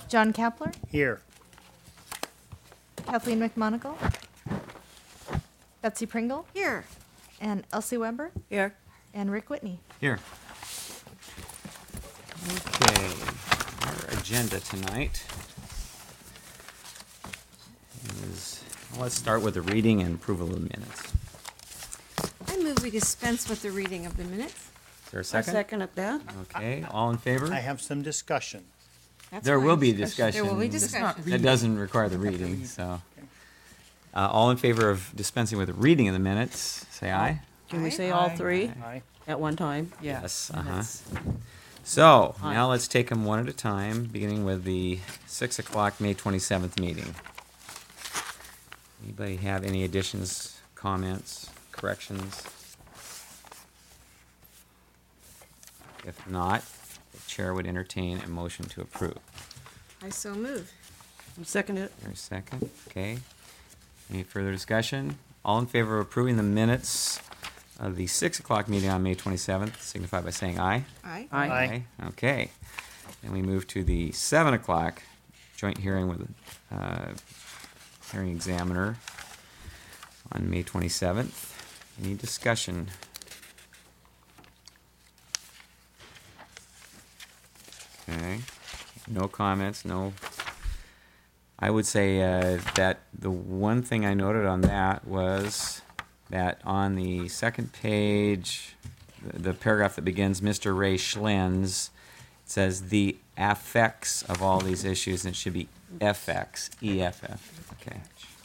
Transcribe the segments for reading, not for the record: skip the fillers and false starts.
John Kapler, Here. Kathleen McMonigal, Betsy Pringle, Here. and Elsie Weber, Here. and Rick Whitney. Here. Okay, our agenda tonight is, let's start with the reading and approval of the minutes. I move we dispense with the reading of the minutes. Is there a second? Second at that. Okay, all in favor? I have some discussion. That's There fine. will be discussion. There will be discussion. That doesn't require the reading, so. All in favor of dispensing with the reading of the minutes, say aye. Can we Aye. say all three Aye. at one time? Yes, Minutes. So, Aye. now let's take them one at a time, beginning with the 6 o'clock, May 27th meeting. Anybody have any additions, comments, corrections? If not, the chair would entertain a motion to approve. I so move. Second it. There's a second, okay. Any further discussion? All in favor of approving the minutes of the 6 o'clock meeting on May 27th, signify by saying aye. Aye. Aye. Aye. Okay. Then we move to the 7 o'clock joint hearing with hearing examiner on May 27th. Any discussion? Okay. No comments, no. I would say that the one thing I noted on that was that on the second page, the paragraph that begins, Mr. Ray Schlens, it says the affects of all these issues, and it should be FX, EFF. Okay.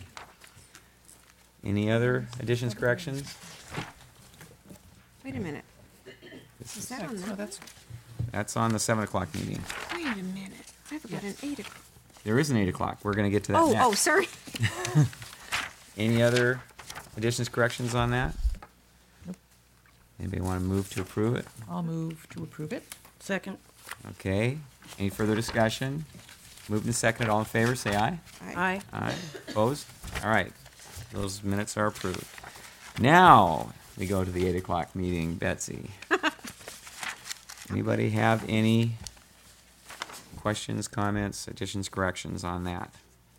Any other additions, corrections? Wait a minute. Is that on that? That's on the 7 o'clock meeting. Wait a minute. I've got an 8 o'clock. There is an 8 o'clock. We're going to get to that Oh, next. oh, sorry. Any other additions, corrections on that? Anybody want to move to approve it? I'll move to approve it. Second. Okay. Any further discussion? Moved and seconded. All in favor, say aye. Aye. Aye. Opposed? All right. Those minutes are approved. Now we go to the 8 o'clock meeting. Betsy. Anybody have any questions, comments, additions, corrections on that?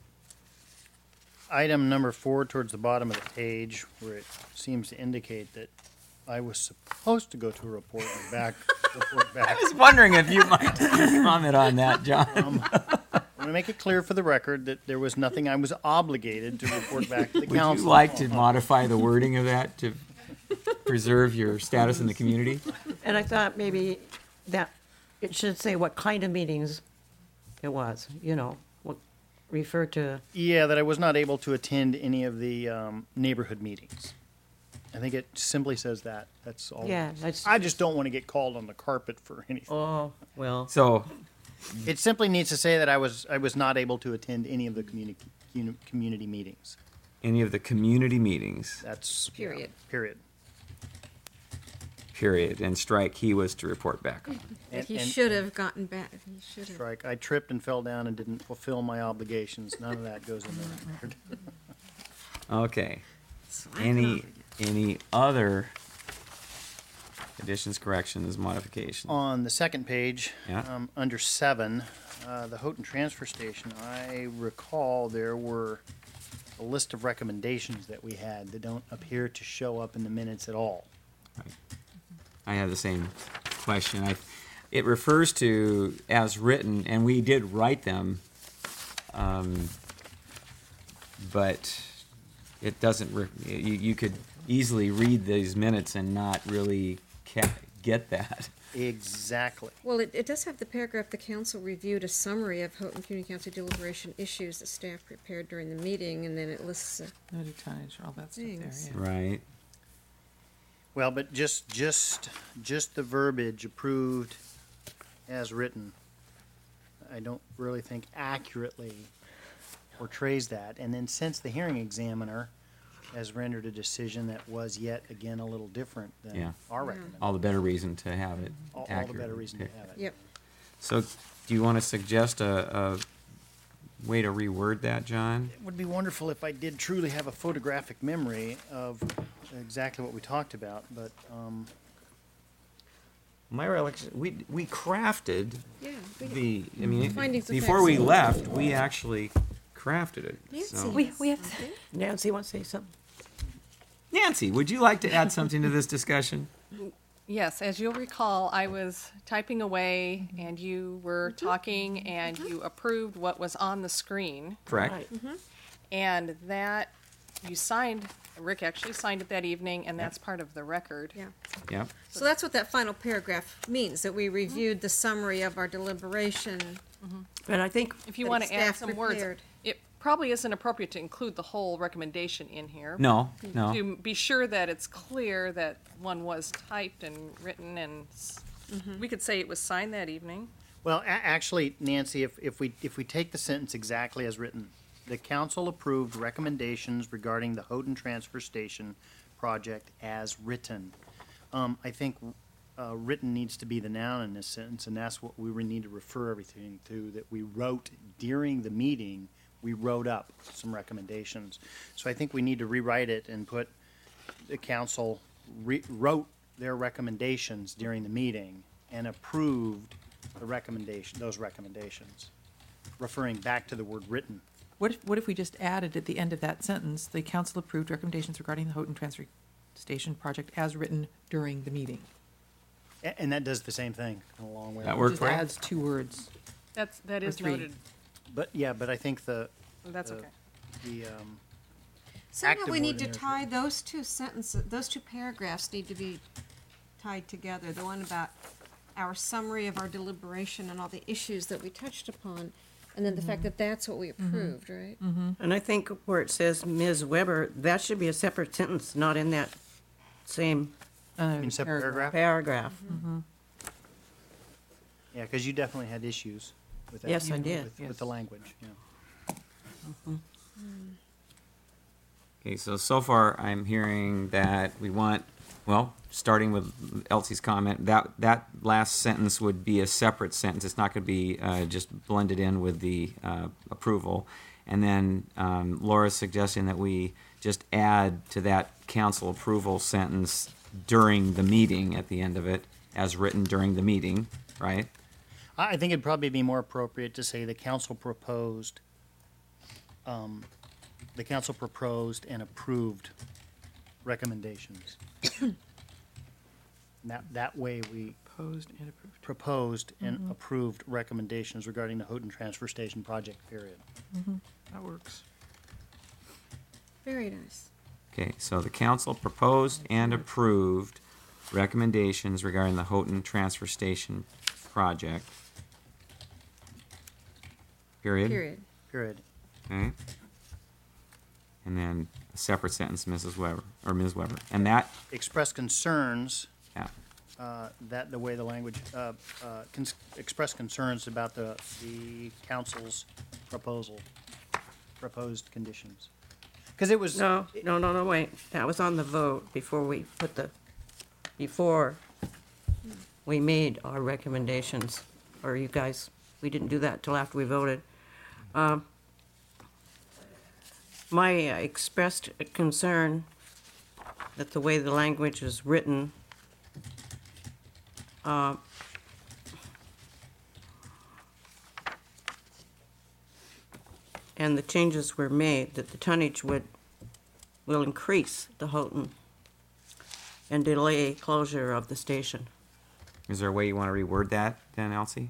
Item number 4 towards the bottom of the page, where it seems to indicate that I was supposed to go to a report back. I was wondering if you might comment on that, John. I'm going to make it clear for the record that there was nothing I was obligated to report back to the Would you council. like to modify the wording of that to preserve your status in the community? And I thought maybe that it should say what kind of meetings it was, what refer to. Yeah, that I was not able to attend any of the neighborhood meetings. I think it simply says that. That's all. Yeah, that's. I just don't want to get called on the carpet for anything. Oh, well. So, It simply needs to say that I was not able to attend any of the community meetings. any of the community meetings, That's Period. Period. period, and strike, he was to report back. But he And- should have gotten back. He should have. Strike. I tripped and fell down and didn't fulfill my obligations. None of that goes in the record. Okay. So I Any other additions, corrections, modifications? On the second page, Yeah. under 7, the Houghton Transfer Station, I recall there were a list of recommendations that we had that don't appear to show up in the minutes at all. I have the same question. It refers to as written, and we did write them, but it doesn't. You could easily read these minutes and not really get that. Exactly. Well, it does have the paragraph, the council reviewed a summary of Houghton Community Council deliberation issues that staff prepared during the meeting, and then it lists, Noted tonnage, all that stuff there, Thanks. yeah. Right. Well, but just the verbiage approved as written, I don't really think accurately portrays that. And then since the hearing examiner has rendered a decision that was yet again a little different than Yeah. our Yeah. recommendation. All the better reason to have it All the accurate. better reason to Okay. have it. yep. So, do you want to suggest a way to reword that, John? It would be wonderful if I did truly have a photographic memory of exactly what we talked about, but my recollection, we crafted Yeah. the, I mean, Findings of before facts. we left, we actually crafted it. So. We have, Nancy wants to say something? Nancy, would you like to add something to this discussion? Yes, as you'll recall, I was typing away and you were talking and you approved what was on the screen. Correct? Right. And that you signed, Rick actually signed it that evening, and that's part of the record. Yeah. Yep. So that's what that final paragraph means, that we reviewed the summary of our deliberation. And I think, If you That want to add staff some words, prepared. it probably isn't appropriate to include the whole recommendation in here. No, no. To be sure that it's clear that one was typed and written, and we could say it was signed that evening. Well, actually, Nancy, if we take the sentence exactly as written, the council approved recommendations regarding the Houghton Transfer Station project as written. I think written needs to be the noun in this sentence, and that's what we would need to refer everything to, that we wrote during the meeting, we wrote up some recommendations. So I think we need to rewrite it and put the council wrote their recommendations during the meeting and approved the recommendation, those recommendations, referring back to the word written. What if we just added at the end of that sentence, the council approved recommendations regarding the Houghton Transfer Station project as written during the meeting? And that does the same thing along with. That work Just for you? adds 2 words. That Or is three. noted. But, yeah, but I think That's Uh, okay. the, Somehow Active we need word to in there. tie those two sentences, those two paragraphs need to be tied together. The one about our summary of our deliberation and all the issues that we touched upon, and then the fact that that's what we approved, right? and I think where it says Ms. Weber, that should be a separate sentence, not in that same in separate paragraph? paragraph. Yeah, because you definitely had issues with that. Yes, I did. With the language, yeah. Okay, so far I'm hearing that we want, well, starting with Elsie's comment, that last sentence would be a separate sentence. It's not going to be just blended in with the approval. And then Laura's suggesting that we just add to that council approval sentence during the meeting at the end of it, as written during the meeting, right? I think it'd probably be more appropriate to say the council proposed, and approved recommendations. That way we Proposed and approved. proposed and approved recommendations regarding the Houghton Transfer Station project, period. That works. Very nice. Okay, so the council proposed and approved recommendations regarding the Houghton Transfer Station project. Period. Period. Period. Okay. And then a separate sentence, Mrs. Weber, or Ms. Weber. And that, Express concerns, yeah, that the way the language, express concerns about the council's proposed conditions. Because it was. No, wait, that was on the vote before we put before we made our recommendations, or you guys, we didn't do that till after we voted. My expressed concern that the way the language is written, and the changes were made, that the tonnage will increase the Houghton and delay closure of the station. is there a way you want to reword that then, Elsie?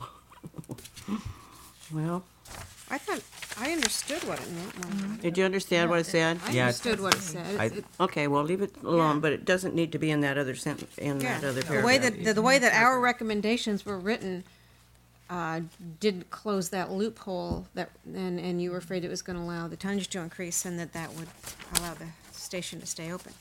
Well, I thought, I understood what it meant. Margaret. did you understand what I said? I Yeah, understood what it said. I- Okay, well, leave it alone, Yeah. but it doesn't need to be in that other sentence, in Yeah, that other the way paragraph. that, the way that our recommendations were written, did close that loophole that, and you were afraid it was gonna allow the tonnage to increase and that would allow the station to stay open.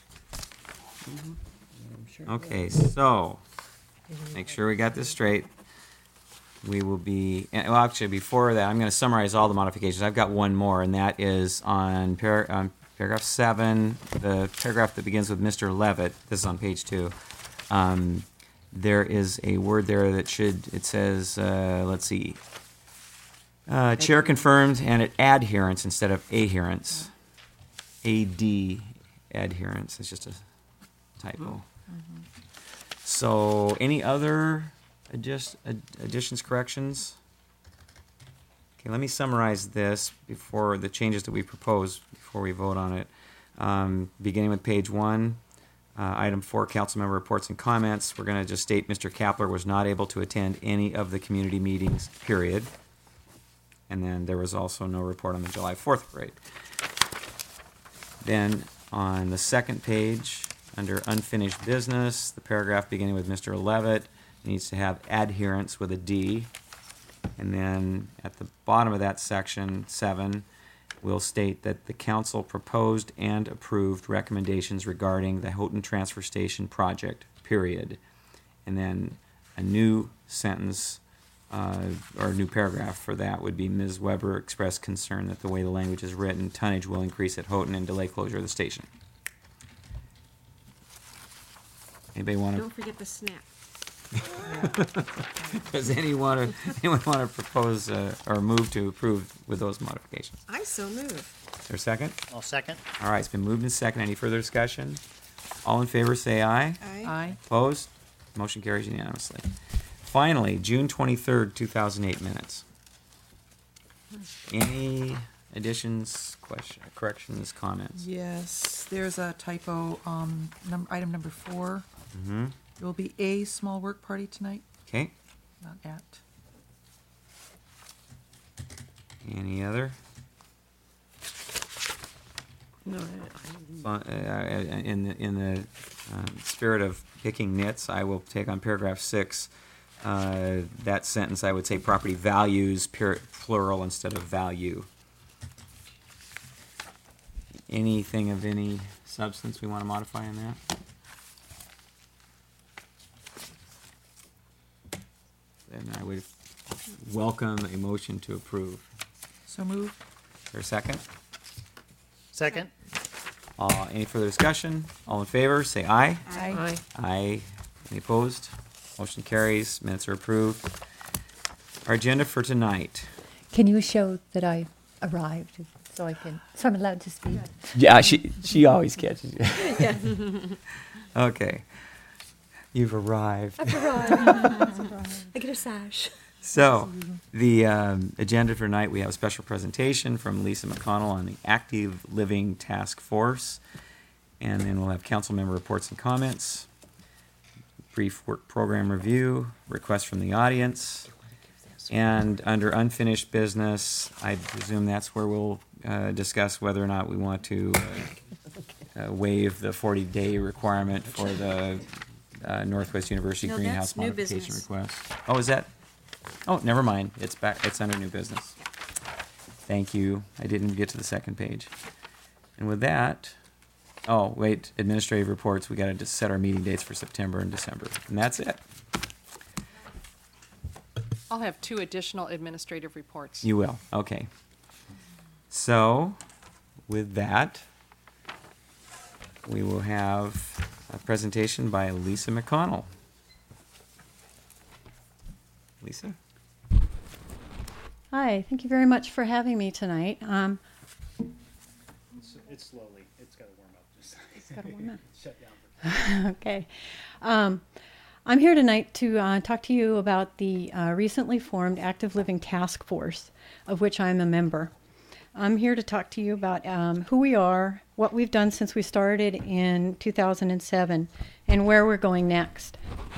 Okay, so, make sure we got this straight. We will be, well, actually, before that, I'm going to summarize all the modifications. I've got one more, and that is on paragraph 7, the paragraph that begins with Mr. Levitt. This is on page 2. There is a word there that it says, let's see, chair confirmed, and it adherence instead of adherence. AD, adherence. It's just a typo. So, any other additions, corrections? Okay, let me summarize this before the changes that we propose, before we vote on it. Beginning with page 1, item 4, council member reports and comments. We're going to just state Mr. Kapler was not able to attend any of the community meetings, period. And then there was also no report on the July 4th parade. Then on the second page, under unfinished business, the paragraph beginning with Mr. Levitt needs to have adherence with a D. And then at the bottom of that section, 7, we'll state that the council proposed and approved recommendations regarding the Houghton Transfer Station project, period. And then a new sentence, or a new paragraph for that would be Ms. Weber expressed concern that the way the language is written, tonnage will increase at Houghton and delay closure of the station. Anybody want to? Don't forget the snap. Does anyone want to propose or move to approve with those modifications? I so move. Is there a second? I'll second. All right, it's been moved and second. Any further discussion? All in favor, say aye. Aye. Opposed? Motion carries unanimously. Finally, June 23rd, 2008 minutes. Any additions, corrections, comments? Yes, there's a typo, item number 4. Mm-hmm. There will be a small work party tonight, Okay. not at. Any other? No, In the spirit of picking nits, I will take on paragraph 6. That sentence, I would say property values, plural instead of value. Anything of any substance we want to modify in that? Then I would welcome a motion to approve. So moved. Is there a second? Second. Any further discussion? All in favor, say aye. Aye. Aye. Any opposed? Motion carries. Minutes are approved. Our agenda for tonight. Can you show that I arrived so I'm allowed to speak? Yeah, she always catches you. Okay. You've arrived. I've arrived. I get a sash. So, the agenda for tonight, we have a special presentation from Lisa McConnell on the Active Living Task Force. And then we'll have council member reports and comments, brief work program review, requests from the audience. And under unfinished business, I presume that's where we'll discuss whether or not we want to waive the 40-day requirement for the Northwest University No, greenhouse that's new modification business. request. Oh, is that? Oh, never mind. It's back. It's under new business. Thank you. I didn't get to the second page. And with that, oh, wait, administrative reports. We got to just set our meeting dates for September and December. And that's it. I'll have 2 additional administrative reports. You will. Okay. So, with that, we will have a presentation by Lisa McConnell. Lisa? Hi, thank you very much for having me tonight. It's slowly. It's got to warm up. Just Gotta warm up. shut down. Okay. I'm here tonight to talk to you about the recently formed Active Living Task Force, of which I'm a member. I'm here to talk to you about who we are, what we've done since we started in 2007, and where we're going next.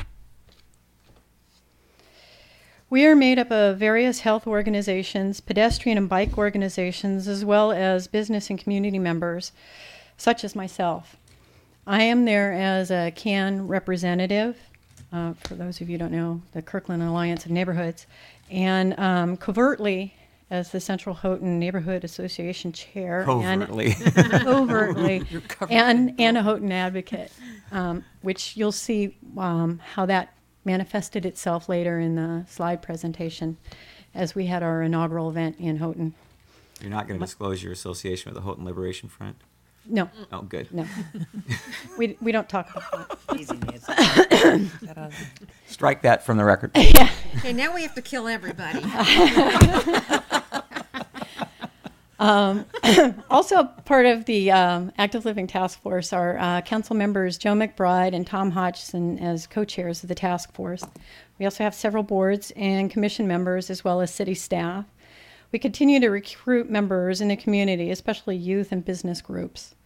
We are made up of various health organizations, pedestrian and bike organizations, as well as business and community members, such as myself. I am there as a CAN representative, for those of you who don't know, the Kirkland Alliance of Neighborhoods, and covertly as the Central Houghton Neighborhood Association chair. Covertly. And, overtly. And a Houghton advocate, which you'll see how that manifested itself later in the slide presentation as we had our inaugural event in Houghton. You're not going to disclose your association with the Houghton Liberation Front? No, Oh, good. no. we don't talk about that. Easy, Nancy. Strike that from the record. Okay, now we have to kill everybody. Also, part of the Active Living Task Force are council members Joe McBride and Tom Hodgson as co-chairs of the task force. We also have several boards and commission members as well as city staff. We continue to recruit members in the community, especially youth and business groups.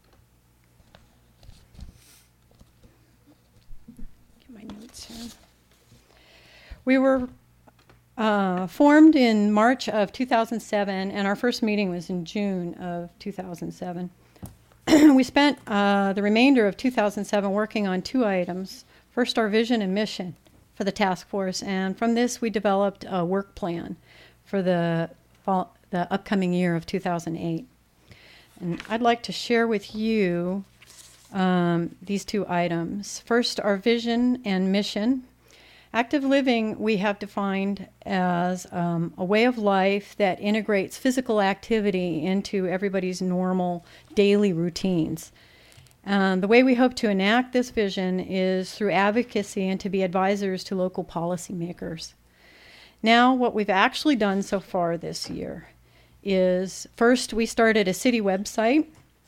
Get my notes here. We were formed in March of 2007, and our first meeting was in June of 2007. We spent the remainder of 2007 working on two items. First, our vision and mission for the task force, and from this we developed a work plan for the upcoming year of 2008. And I'd like to share with you these two items. First, our vision and mission. Active living we have defined as a way of life that integrates physical activity into everybody's normal daily routines. The way we hope to enact this vision is through advocacy and to be advisors to local policymakers. Now, what we've actually done so far this year is, first, we started a city website.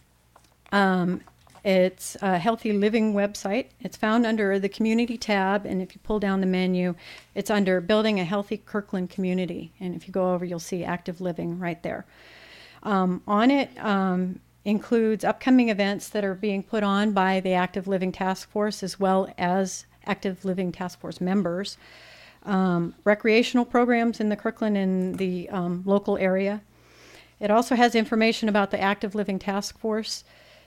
It's a healthy living website. It's found under the community tab, and if you pull down the menu, it's under Building a Healthy Kirkland Community. And if you go over, you'll see Active Living right there. On it includes upcoming events that are being put on by the Active Living Task Force as well as Active Living Task Force members. Recreational programs in the Kirkland and the local area. It also has information about the Active Living Task Force,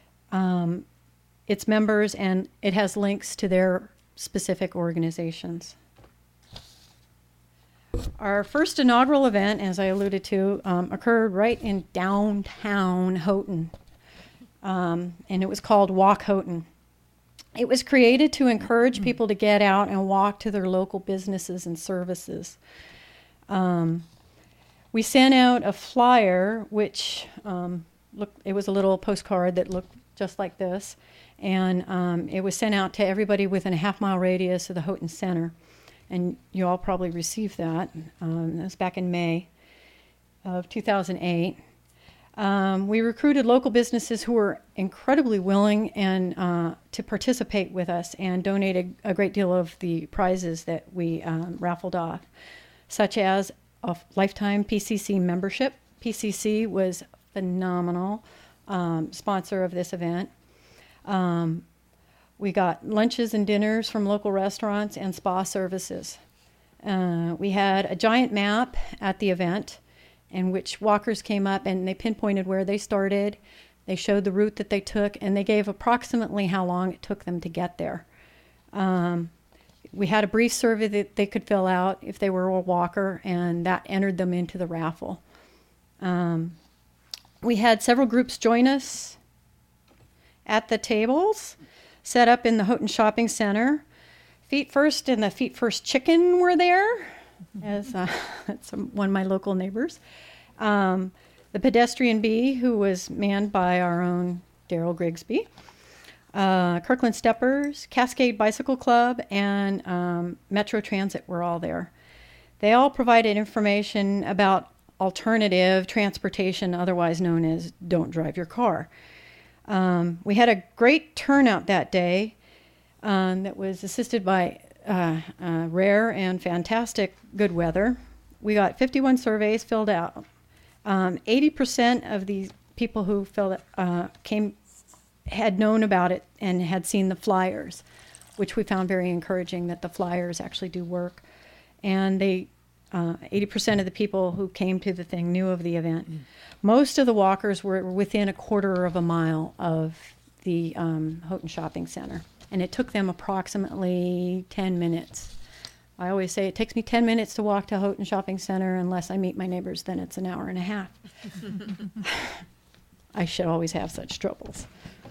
its members, and it has links to their specific organizations. Our first inaugural event, as I alluded to, occurred right in downtown Houghton, and it was called Walk Houghton. It was created to encourage people to get out and walk to their local businesses and services. We sent out a flyer, which it was a little postcard that looked just like this, and it was sent out to everybody within a half-mile radius of the Houghton Center. And you all probably received that. That was back in May of 2008. We recruited local businesses who were incredibly willing and to participate with us and donated a great deal of the prizes that we raffled off, such as a lifetime PCC membership. PCC was phenomenal sponsor of this event. We got lunches and dinners from local restaurants and spa services. We had a giant map at the event in which walkers came up and they pinpointed where they started. They showed the route that they took, and they gave approximately how long it took them to get there. We had a brief survey that they could fill out if they were a walker, and that entered them into the raffle. We had several groups join us at the tables set up in the Houghton Shopping Center. Feet First and the Feet First Chicken were there, as that's one of my local neighbors. The Pedestrian Bee, who was manned by our own Daryl Grigsby. Kirkland Steppers, Cascade Bicycle Club, and Metro Transit were all there. They all provided information about alternative transportation, otherwise known as don't drive your car. We had a great turnout that day that was assisted by rare and fantastic good weather. We got 51 surveys filled out. 80% of the people who filled had known about it and had seen the flyers, which we found very encouraging that the flyers actually do work. And 80% of the people who came to the thing knew of the event. Most of the walkers were within a quarter of a mile of the Houghton Shopping Center, and it took them approximately 10 minutes. I always say it takes me 10 minutes to walk to Houghton Shopping Center. Unless I meet my neighbors, then it's an hour and a half. I should always have such troubles.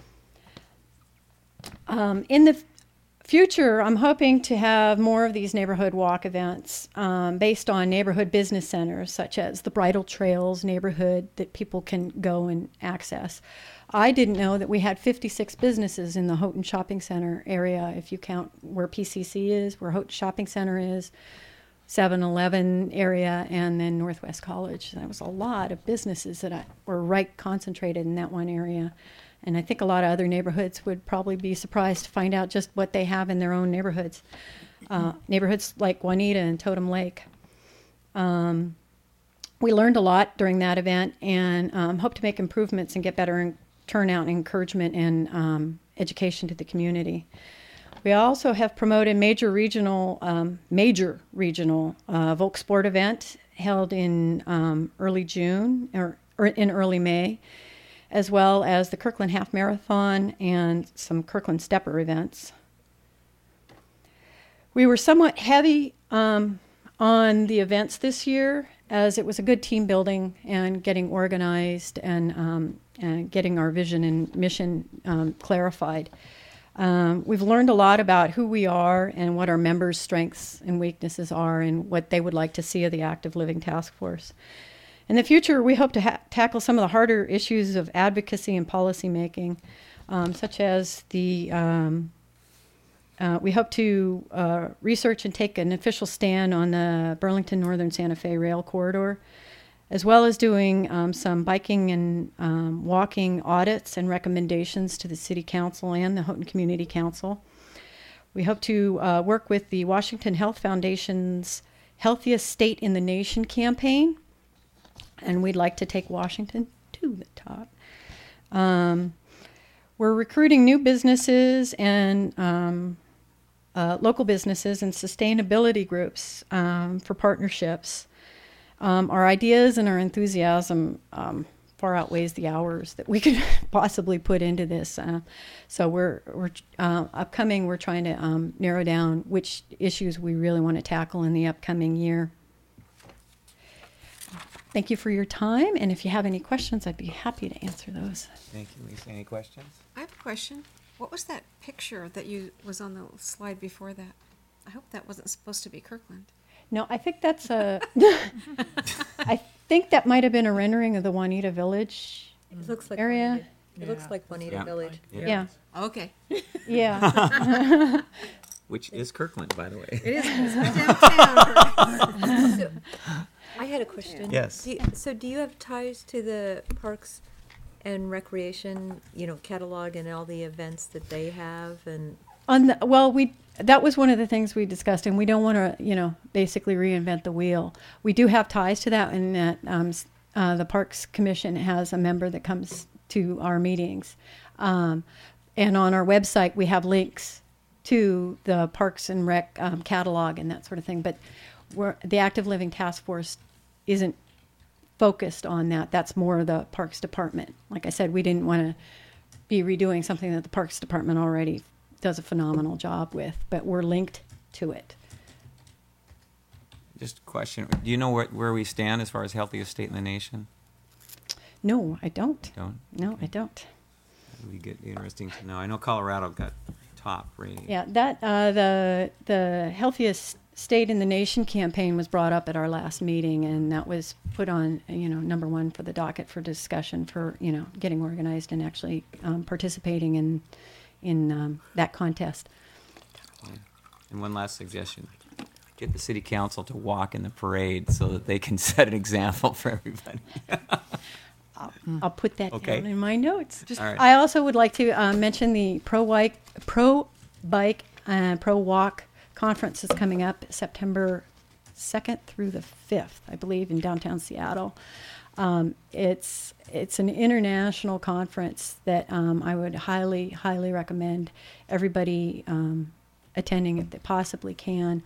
In the future, I'm hoping to have more of these neighborhood walk events based on neighborhood business centers, such as the Bridle Trails neighborhood that people can go and access. I didn't know that we had 56 businesses in the Houghton Shopping Center area, if you count where PCC is, where Houghton Shopping Center is, 7-Eleven area, and then Northwest College. That was a lot of businesses that were right concentrated in that one area. And I think a lot of other neighborhoods would probably be surprised to find out just what they have in their own neighborhoods. Neighborhoods like Juanita and Totem Lake. We learned a lot during that event, and hope to make improvements and get better turnout and encouragement and education to the community. We also have promoted major regional Volk Sport event held in early June or in early May, as well as the Kirkland Half Marathon and some Kirkland Stepper events. We were somewhat heavy on the events this year, as it was a good team building and getting organized and getting our vision and mission clarified. We've learned a lot about who we are and what our members' strengths and weaknesses are and what they would like to see of the Active Living Task Force. In the future, we hope to tackle some of the harder issues of advocacy and policy making, such as we hope to research and take an official stand on the Burlington Northern Santa Fe Rail Corridor, as well as doing some biking and walking audits and recommendations to the City Council and the Houghton Community Council. We hope to work with the Washington Health Foundation's Healthiest State in the Nation campaign, and we'd like to take Washington to the top. We're recruiting new businesses and local businesses and sustainability groups for partnerships. Our ideas and our enthusiasm far outweighs the hours that we could possibly put into this. So we're upcoming. We're trying to narrow down which issues we really want to tackle in the upcoming year. Thank you for your time, and if you have any questions, I'd be happy to answer those. Thank you, Lisa. Any questions? I have a question. What was that picture that was on the slide before that? I hope that wasn't supposed to be Kirkland. No, I think that's a. I think that might have been a rendering of the Juanita Village It looks like area. Juanita. It looks like Juanita Yeah. Village. Yeah, Okay. yeah. Which is Kirkland, by the way. It is downtown. So, I had a question. Yes. Do you have ties to the Parks and Recreation, catalog and all the events that they have and? That was one of the things we discussed, and we don't want to, basically reinvent the wheel. We do have ties to that, in that the Parks Commission has a member that comes to our meetings, and on our website we have links to the Parks and Rec catalog and that sort of thing. But the Active Living Task Force isn't focused on that. That's more the Parks Department. Like I said, we didn't want to be redoing something that the Parks Department already does a phenomenal job with, but we're linked to it. Just a question. Do you know where we stand as far as healthiest state in the nation? No, I don't. Don't? No, I don't. That would be interesting to know. I know Colorado got top rating. Yeah, that the healthiest state in the nation campaign was brought up at our last meeting, and that was put on, number one for the docket for discussion for, getting organized and actually participating in that contest. And one last suggestion. Get the city council to walk in the parade so that they can set an example for everybody. I'll put that Okay. down in my notes. All right. I also would like to mention the Pro Bike and Pro Walk conference is coming up September 2nd through the 5th, I believe, in downtown Seattle. It's an international conference that I would highly, highly recommend everybody attending if they possibly can.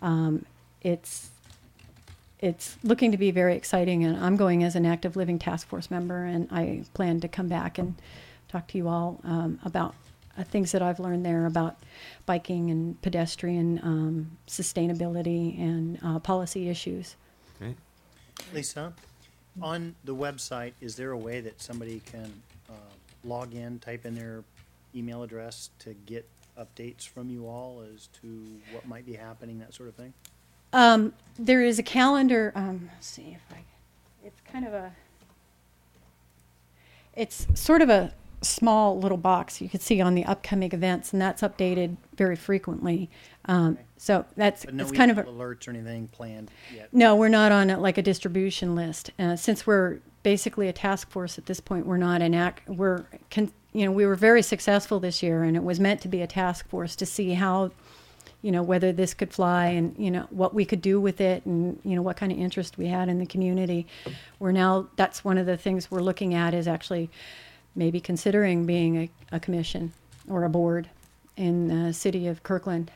It's looking to be very exciting, and I'm going as an Active Living Task Force member, and I plan to come back and talk to you all about things that I've learned there about biking and pedestrian sustainability and policy issues. Great. Lisa, on the website, is there a way that somebody can log in, type in their email address to get updates from you all as to what might be happening, that sort of thing? There is a calendar. Let's see if it's kind of it's sort of a small little box you could see on the upcoming events, and that's updated very frequently. So that's But no it's kind of email alerts or anything planned yet? no, we're not on like a distribution list. Since we're basically a task force at this point, we're not we were very successful this year, and it was meant to be a task force to see how, whether this could fly and, what we could do with it and, what kind of interest we had in the community. That's one of the things we're looking at is actually maybe considering being a commission or a board in the city of Kirkland.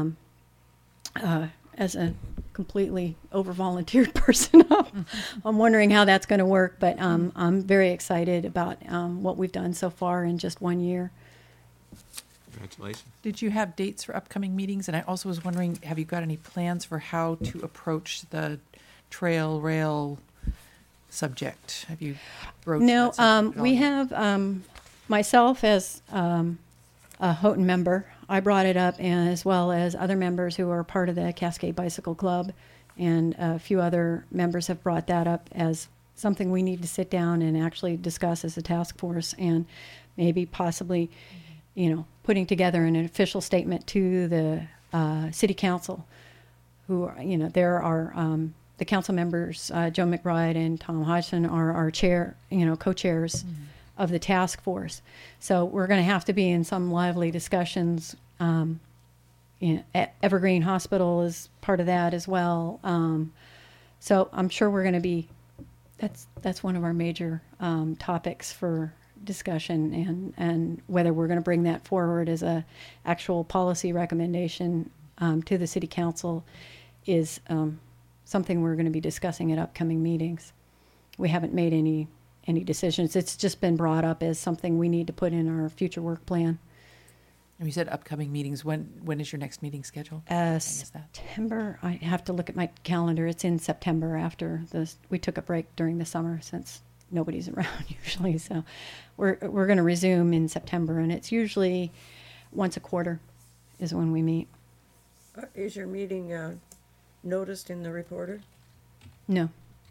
As a completely over-volunteered person, I'm wondering how that's going to work, but I'm very excited about what we've done so far in just 1 year. Congratulations. Did you have dates for upcoming meetings? And I also was wondering, have you got any plans for how to approach the trail rail subject? Have you broached No, that subject at all we yet? have myself as a Houghton member. I brought it up, and as well as other members who are part of the Cascade Bicycle Club, and a few other members have brought that up as something we need to sit down and actually discuss as a task force, and maybe possibly, putting together an official statement to the city council, who are, there are the council members, Joe McBride and Tom Hodgson are our co-chairs of the task force. So we're going to have to be in some lively discussions. Evergreen Hospital is part of that as well. So I'm sure we're going to be, that's one of our major topics for discussion, and whether we're going to bring that forward as a actual policy recommendation to the city council is something we're going to be discussing at upcoming meetings. We haven't made any decisions. It's just been brought up as something we need to put in our future work plan. And you said upcoming meetings. When is your next meeting scheduled? When is that? September. I have to look at my calendar. It's in September after we took a break during the summer since nobody's around usually. So we're going to resume in September, and it's usually once a quarter is when we meet. Is your meeting noticed in the reporter? No.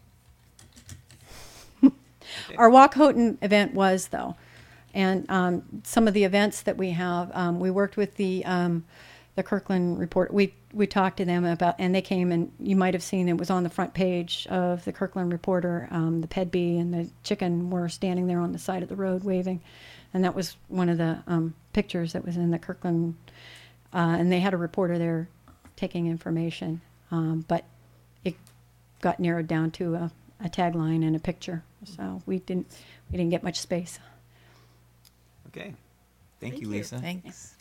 Our Walk Houghton event was, though. And some of the events that we have, we worked with the Kirkland Report. We talked to them about, and they came, and you might have seen it was on the front page of the Kirkland Reporter. The Pedbee and the chicken were standing there on the side of the road waving. And that was one of the pictures that was in the Kirkland. And they had a reporter there taking information. But it got narrowed down to a tagline and a picture. So we didn't get much space. Okay. Thank you, Lisa. Thanks.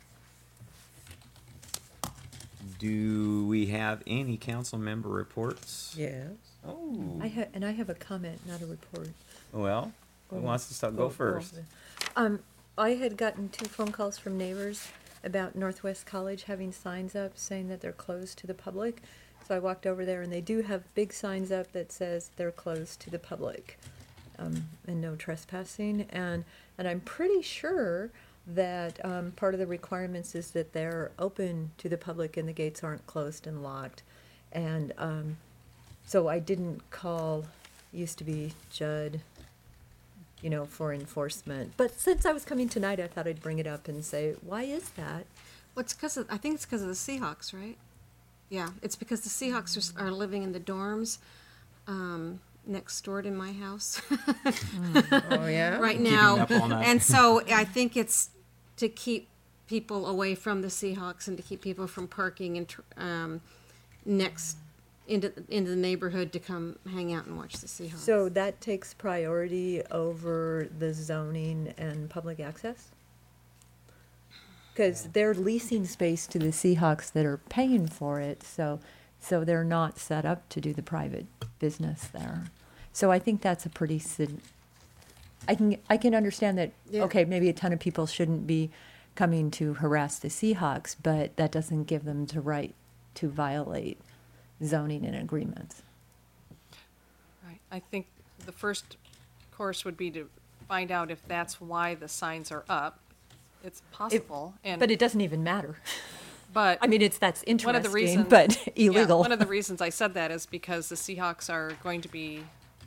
Do we have any council member reports? Yes. Oh, I have a comment, not a report. well, who wants to start? Go first. I had gotten 2 phone calls from neighbors about Northwest College having signs up saying that they're closed to the public. So I walked over there, and they do have big signs up that says they're closed to the public, and no trespassing. And I'm pretty sure that part of the requirements is that they're open to the public and the gates aren't closed and locked. And so I didn't call, used to be Judd, for enforcement. But since I was coming tonight, I thought I'd bring it up and say, why is that? Well, I think it's because of the Seahawks, right? Yeah, it's because the Seahawks are living in the dorms next door to my house Oh, yeah? right Keeping now. up all night. And so I think it's to keep people away from the Seahawks and to keep people from parking and next into the neighborhood to come hang out and watch the Seahawks. So that takes priority over the zoning and public access? Because they're leasing space to the Seahawks that are paying for it, so they're not set up to do the private business there. So I think that's a pretty I can understand that, Yeah. okay, maybe a ton of people shouldn't be coming to harass the Seahawks, but that doesn't give them the right to violate zoning and agreements. Right. I think the first course would be to find out if that's why the signs are up. It's possible, But it doesn't even matter. but I mean, that's interesting, one of the reasons, but yeah, illegal. one of the reasons I said that is because the Seahawks are going to be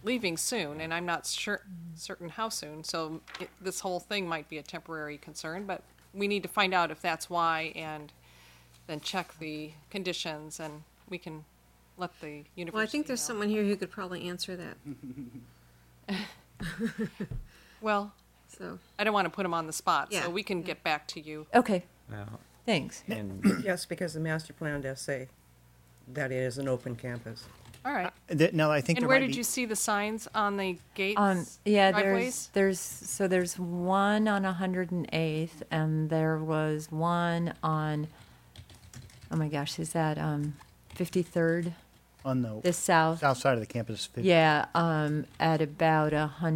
leaving soon, and I'm not certain how soon, so this whole thing might be a temporary concern, but we need to find out if that's why, and then check the conditions, and we can let the university Well, I think there's know. someone here who could probably answer that, Well, so. I don't want to put them on the spot, Yeah, so we can get back to you. Okay, Well, thanks. and Yes, because the master plan does say that it is an open campus. All right. No, I think And there where might did be- you see the signs on the gates? Yeah, driveways? there's one on 108th, and there was one on, oh my gosh, is that 53rd? on the The south. south side of the campus. Yeah, at about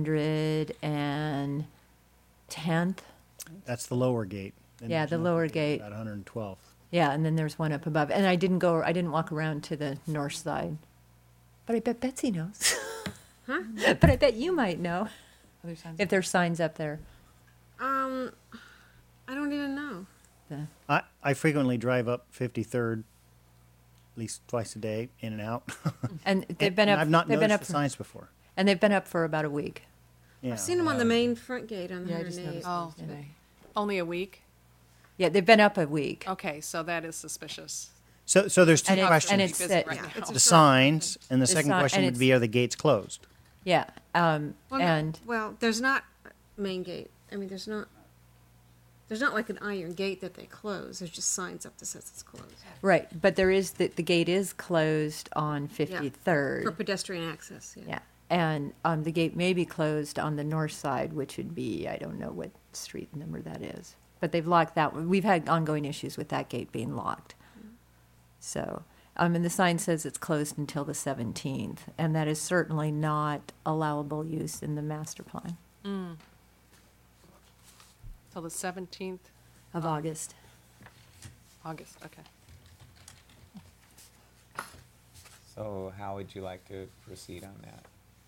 110th. That's the lower gate. Then Yeah, there's the another lower gate. About 112th. Yeah, and then there's one up above. And I didn't walk around to the north side. But I bet Betsy knows. Huh? But I bet you might know Other signs? if there's signs up there. I don't even know. I frequently drive up 53rd, at least twice a day, in and out. And they've been And up. I've not they've been noticed up the for, signs before. and they've been up for about a week. Yeah. I've seen them on the main front gate on the Yeah, I just 108. noticed Oh. those today. Only a week? Yeah, they've been up a week. Okay, so that is suspicious. So there's two And questions. and it's Busy that- right Yeah, now. it's a the short- signs, and the The second si- question and would be, it's- are the gates closed? Yeah, Well, no, and well, there's not a main gate. I mean, there's not like an iron gate that they close. There's just signs up that says it's closed right, but there is the gate is closed on 53rd. for pedestrian access. Yeah. Yeah, and the gate may be closed on the north side, which would be, I don't know what street number that is. But they've locked that one. We've had ongoing issues with that gate being locked. So, and the sign says it's closed until the 17th, and that is certainly not allowable use in the master plan Till the 17th of August. August, okay. so how would you like to proceed on that?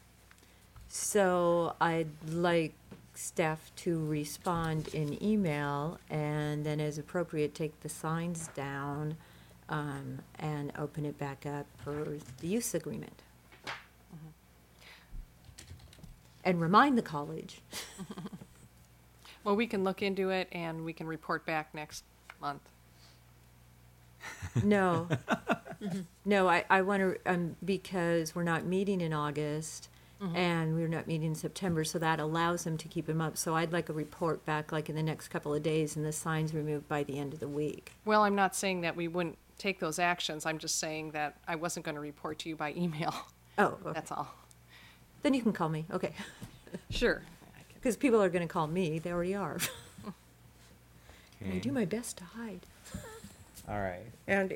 So I'd like staff to respond in email, and then as appropriate, take the signs down and open it back up for the use agreement. And remind the college. Well, we can look into it and we can report back next month. No. No, I want to, because we're not meeting in August, and we're not meeting in September, so that allows them to keep them up. So I'd like a report back, like in the next couple of days, and the signs removed by the end of the week. Well, I'm not saying that we wouldn't take those actions. I'm just saying that I wasn't going to report to you by email. Oh, okay. That's all. Then you can call me, okay. Sure. Because people are going to call me, they already are. And I Okay. do my best to hide. All right. And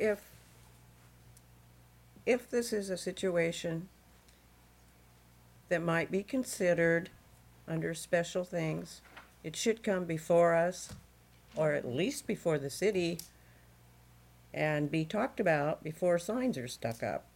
if this is a situation that might be considered under special things, it should come before us, or at least before the city, and be talked about before signs are stuck up.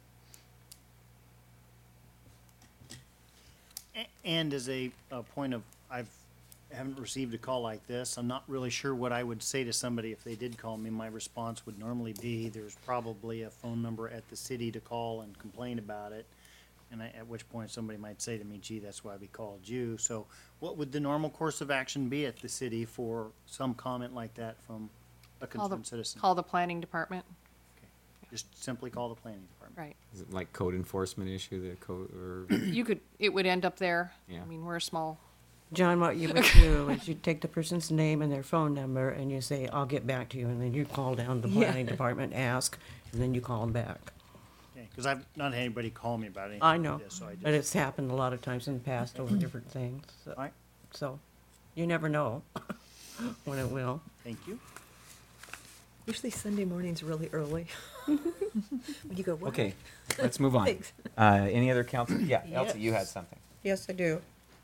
And as a point of, I haven't received a call like this. I'm not really sure what I would say to somebody if they did call me. My response would normally be, there's probably a phone number at the city to call and complain about it. And at which point somebody might say to me, gee, that's why we called you. So what would the normal course of action be at the city for some comment like that from a concerned citizen? Call the planning department. Just simply call the planning department. Right. Is it like code enforcement issue, the code, or, It would end up there. Yeah. I mean, we're a small, John, what you would do is you take the person's name and their phone number, and you say, "I'll get back to you," and then you call down to the planning department, ask, and then you call them back. Okay, because I've not had anybody call me about anything I like know, this, so I but just, it's happened a lot of times in the past over different things. So, all right, so you never know when it will. thank you. Usually Sunday morning's really early. When you go, what? okay, let's move on. Thanks. Any other council? Yeah, Elsie, you had Yes. something. Yes, I do.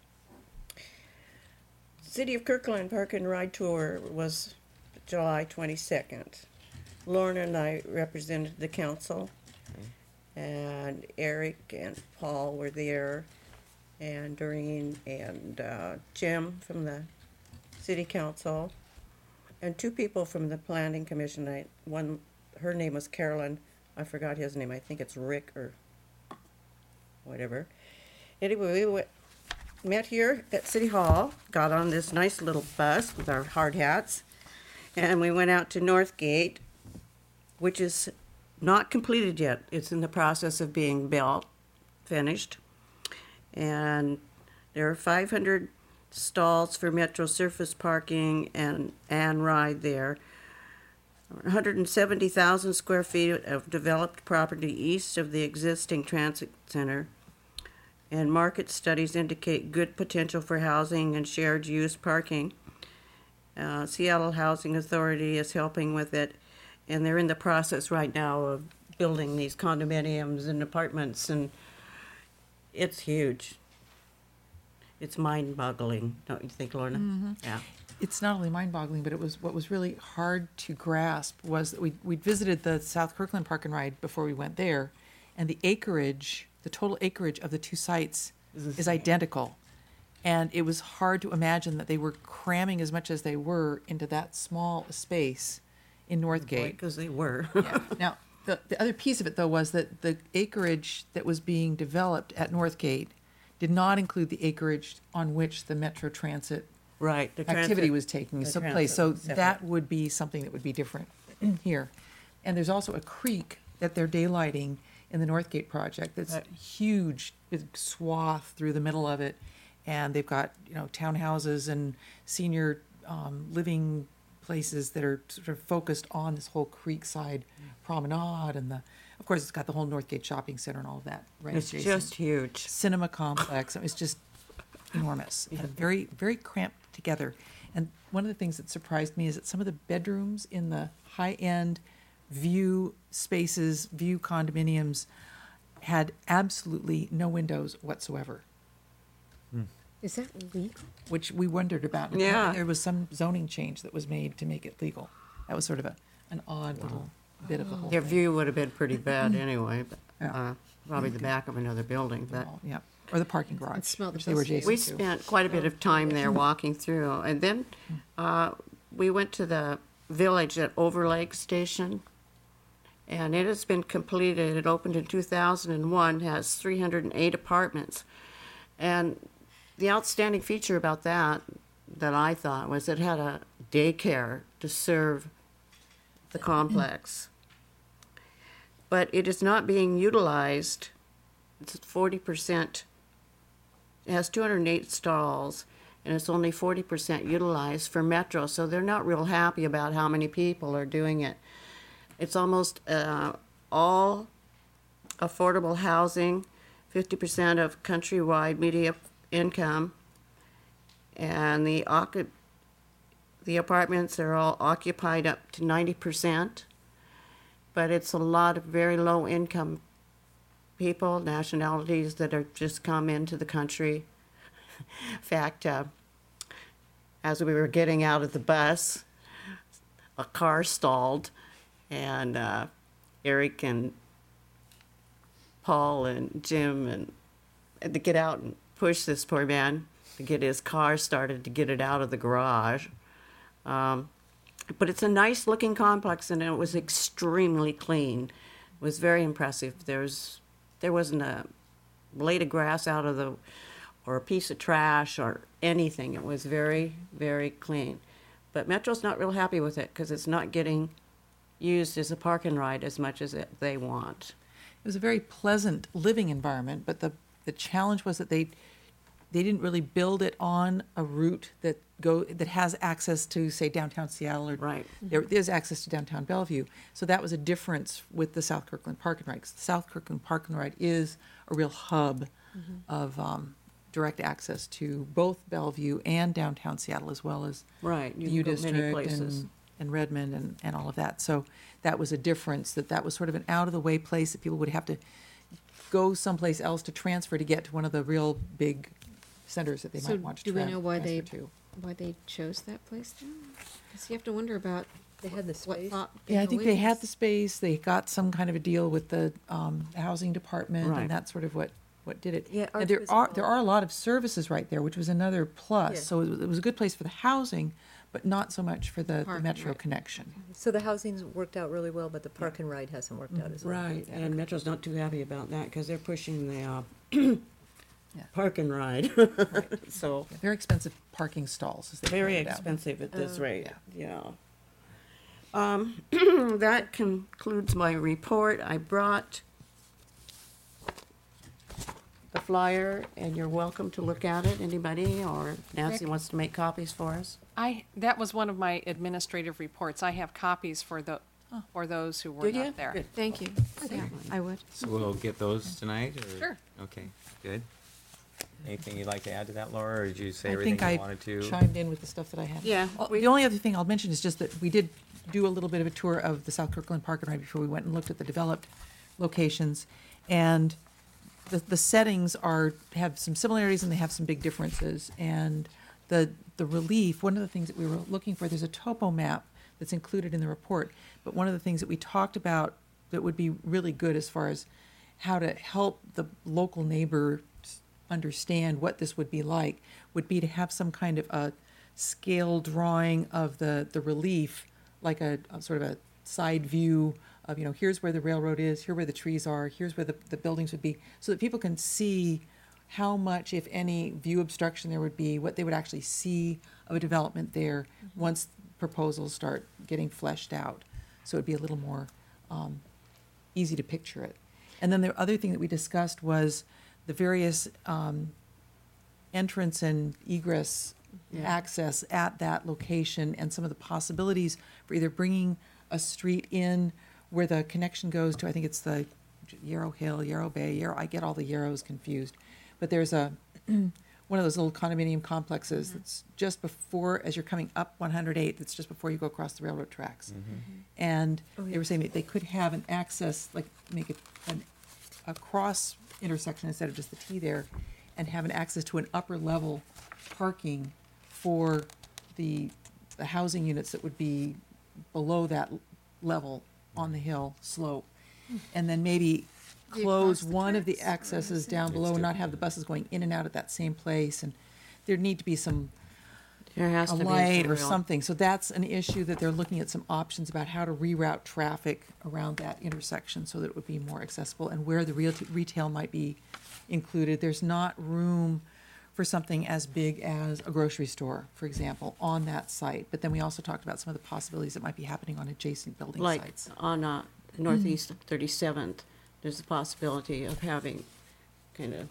City of Kirkland Park and Ride Tour was July 22nd. Lorna and I represented the council, and Eric and Paul were there, and Doreen and Jim from the city council, and two people from the planning commission. Her name was Carolyn. I forgot his name. I think it's Rick or whatever. Anyway, met here at City Hall, got on this nice little bus with our hard hats, and we went out to Northgate, which is not completed yet. It's in the process of being built, finished. And there are 500 stalls for Metro surface parking and ride there. 170,000 square feet of developed property east of the existing transit center. And market studies indicate good potential for housing and shared use parking. Seattle Housing Authority is helping with it, and they're in the process right now of building these condominiums and apartments, and it's huge. It's mind-boggling, don't you think, Lorna? Yeah. It's not only mind-boggling, but it was what was really hard to grasp was that we visited the South Kirkland Park and Ride before we went there, and the acreage, the total acreage of the two sites is identical. And it was hard to imagine that they were cramming as much as they were into that small a space in Northgate. Because they were. Yeah. Now, the other piece of it, though, was that the acreage that was being developed at Northgate did not include the acreage on which the Metro Transit Right. The activity transit- was taking the place. transit So was separate. that would be something that would be different here. And there's also a creek that they're daylighting in the Northgate project that's Right. huge, big swath through the middle of it. And they've got, townhouses and senior living places that are sort of focused on this whole creekside promenade. And of course, it's got the whole Northgate Shopping Center and all of that right It's adjacent. just huge. Cinema complex. It's just enormous and very, very cramped together. And one of the things that surprised me is that some of the bedrooms in the high-end view spaces, view condominiums, had absolutely no windows whatsoever, Is that legal? which we wondered about. Yeah. Apparently there was some zoning change that was made to make it legal. That was sort of an odd little bit of the whole Their thing. view would have been pretty bad anyway, but, Yeah. probably the back of another building, but. Yeah, or the parking garage, smell the which they were buses. adjacent We to. spent quite a bit of time there walking through, and then we went to the village at Overlake Station, and it has been completed. It opened in 2001, has 308 apartments. And the outstanding feature about that I thought was it had a daycare to serve the complex. But it is not being utilized. It's 40%. It has 208 stalls, and it's only 40% utilized for Metro, so they're not real happy about how many people are doing it. It's almost all affordable housing, 50% of countrywide media income, and the apartments are all occupied up to 90%, but it's a lot of very low-income people, nationalities that are just come into the country. In fact, as we were getting out of the bus, a car stalled, and Eric and Paul and Jim and had to get out and push this poor man to get his car started to get it out of the garage. But it's a nice looking complex, and it was extremely clean. It was very impressive. There wasn't a blade of grass out of or a piece of trash or anything. It was very, very clean. But Metro's not real happy with it because it's not getting used as a park and ride as much as they want. It was a very pleasant living environment, but the challenge was that they didn't really build it on a route that has access to, say, downtown Seattle, or Right. There's access to downtown Bellevue. So that was a difference with the South Kirkland Park and Ride, 'cause the South Kirkland Park and Ride is a real hub of direct access to both Bellevue and downtown Seattle, as well as Right. You U can go many District places. and Redmond and all of that. So that was a difference, that was sort of an out-of-the-way place that people would have to go someplace else to transfer to get to one of the real big centers that they So might want to do we know why transfer to. why they chose that place then? Because you have to wonder about They had the what space. thought. Yeah, I think they had behind the space, they got some kind of a deal with the housing department, Right. and that's sort of what did it. Yeah, And ours there was are all- a lot of services right there, which was another plus. Yeah. So it was a good place for the housing, but not so much for the Parking, metro right. connection. So the housing's worked out really well, but the park and ride hasn't worked out as well. Right, and Metro's not too happy about that because they're pushing the park and ride. So, Very expensive parking stalls, as they very pointed out. expensive at this rate, yeah. yeah. That concludes my report. I brought the flyer, and you're welcome to look at it, anybody, or Nancy wants to make copies for us. That was one of my administrative reports. I have copies for those who were Did you? not there. Good. Thank you. Yeah, I would. So we'll get those tonight, or? Sure. Okay, good. Anything you'd like to add to that, Laura, or did you say I everything think you I wanted to? chimed in with the stuff that I had. Yeah, The only other thing I'll mention is just that we did do a little bit of a tour of the South Kirkland Park and Ride before we went and looked at the developed locations. And the settings have some similarities and they have some big differences. And the relief, one of the things that we were looking for, there's a topo map that's included in the report. But one of the things that we talked about that would be really good as far as how to help the local neighbors understand what this would be like, would be to have some kind of a scale drawing of the relief, like a sort of a side view of, here's where the railroad is, here where the trees are, here's where the buildings would be, so that people can see how much, if any, view obstruction there would be, what they would actually see of a development there once proposals start getting fleshed out. So it'd be a little more easy to picture it. And then the other thing that we discussed was the various entrance and egress access at that location and some of the possibilities for either bringing a street in where the connection goes to, I think it's the Yarrow Hill, Yarrow Bay, I get all the Yarrows confused. But there's one of those little condominium complexes that's just before, as you're coming up 108, that's just before you go across the railroad tracks. And they were saying that they could have an access, like make it a cross intersection instead of just the T there, and have an access to an upper level parking for the housing units that would be below that level on the hill slope. And then maybe close one of the accesses down below and not have the buses going in and out at that same place. And there'd need to be There has a to be light or real- something. So that's an issue that they're looking at some options about how to reroute traffic around that intersection so that it would be more accessible and where the retail might be included. There's not room for something as big as a grocery store, for example, on that site. But then we also talked about some of the possibilities that might be happening on adjacent building Like sites. on Northeast 37th, there's the possibility of having kind of,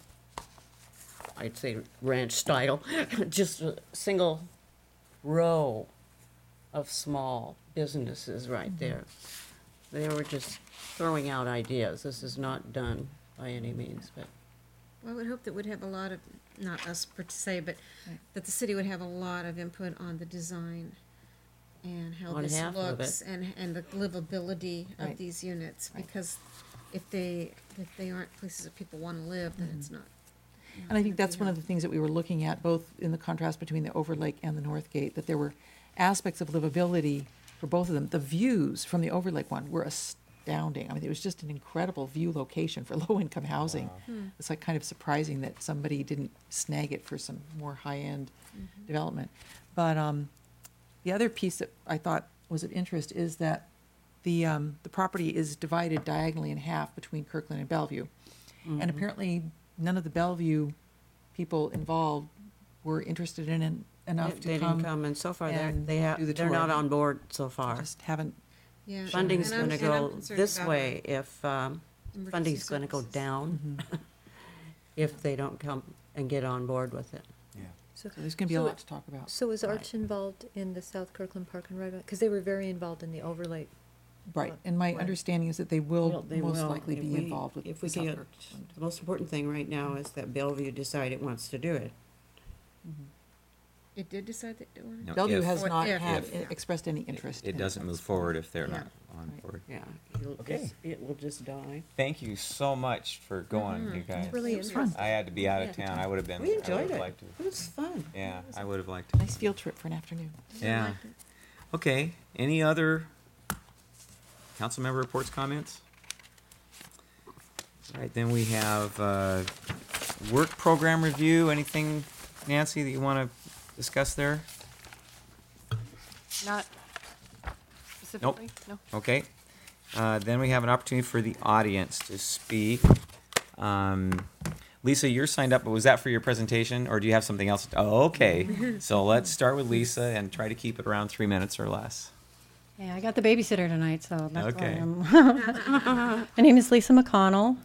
I'd say ranch style, just a single row of small businesses right there. They were just throwing out ideas. This is not done by any means, but Well, I would hope that we'd have a lot of, not us per se, but that the city would have a lot of input on the design and how On this half of looks and the livability of Right. these units. Right. Because if they aren't places that people want to live, then it's not. And I think that's one of the things that we were looking at, both in the contrast between the Overlake and the North Gate, that there were aspects of livability for both of them. The views from the Overlake one were astounding. I mean, it was just an incredible view location for low-income housing. It's like kind of surprising that somebody didn't snag it for some more high-end development. But the other piece that I thought was of interest is that the property is divided diagonally in half between Kirkland and Bellevue. And apparently, none of the Bellevue people involved were interested in it enough they to didn't come, and so far they're do the they're not tour. on board so far. Just haven't. Yeah. Funding's And I'm- going to and I'm go concerned this about way if emergency funding's going to go services. down if they don't come and get on board with it. So, So there's going to be a So lot to talk about. so is Arch involved in the South Kirkland Park and Ride? Because they were very involved in the Overlake. Right, and my Right. understanding is that they will They most will, likely if be we- involved with if the we South get- Kirkland. The most important thing right now is that Bellevue decide it wants to do it. It did decide that they wanted. No, Bellevue if- has Or not if- had if- expressed any interest. It in doesn't move forward if they're Yeah. not on Right. board. Yeah, Okay. it will just die. Thank you so much for going, you guys. Really interesting. I had to be out of town. I would have been. We I enjoyed would have it. liked to. It was fun. Yeah, I would have liked to. Nice field trip for an afternoon. Yeah. Okay. Any other council member reports, comments? All right, then we have work program review. Anything, Nancy, that you want to discuss there? Not specifically, no. Okay. Then we have an opportunity for the audience to speak. Lisa, you're signed up, but was that for your presentation, or do you have something else? Oh, okay. So let's start with Lisa and try to keep it around 3 minutes or less. Yeah, I got the babysitter tonight, so that's Okay. why My name is Lisa McConnell,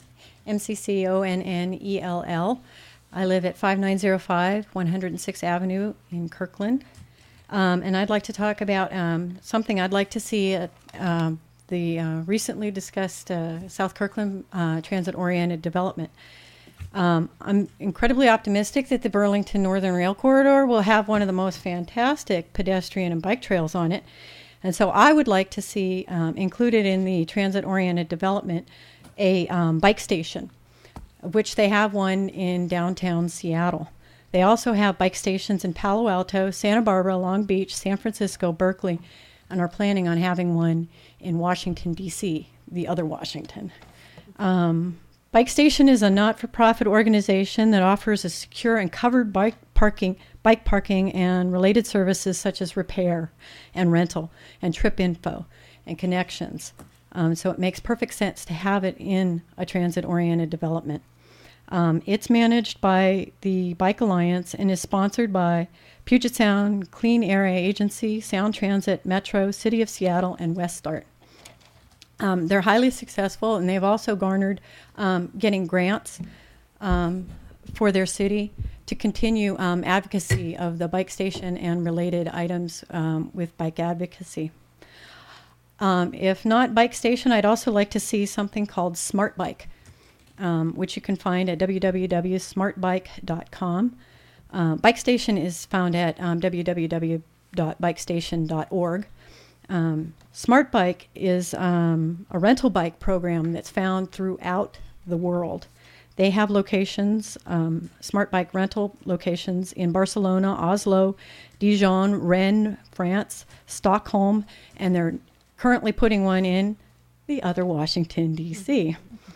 McConnell. I live at 5905 106th Avenue in Kirkland. And I'd like to talk about something I'd like to see at the recently discussed South Kirkland transit-oriented development. I'm incredibly optimistic that the Burlington Northern Rail Corridor will have one of the most fantastic pedestrian and bike trails on it. And so I would like to see included in the transit-oriented development a bike station, of which they have one in downtown Seattle. They also have bike stations in Palo Alto, Santa Barbara, Long Beach, San Francisco, Berkeley, and are planning on having one in Washington, D.C., the other Washington. Bike Station is a not-for-profit organization that offers a secure and covered bike parking and related services such as repair and rental and trip info and connections. So it makes perfect sense to have it in a transit-oriented development. It's managed by the Bike Alliance and is sponsored by Puget Sound Clean Air Agency, Sound Transit, Metro, City of Seattle, and Westart. They're highly successful, and they've also garnered getting grants for their city to continue advocacy of the bike station and related items with bike advocacy. If not bike station, I'd also like to see something called Smart Bike, which you can find at www.smartbike.com. Bike Station is found at www.bikestation.org. Smart Bike is a rental bike program that's found throughout the world. They have locations, Smart Bike rental locations in Barcelona, Oslo, Dijon, Rennes, France, Stockholm, and they're currently putting one in the other Washington, D.C.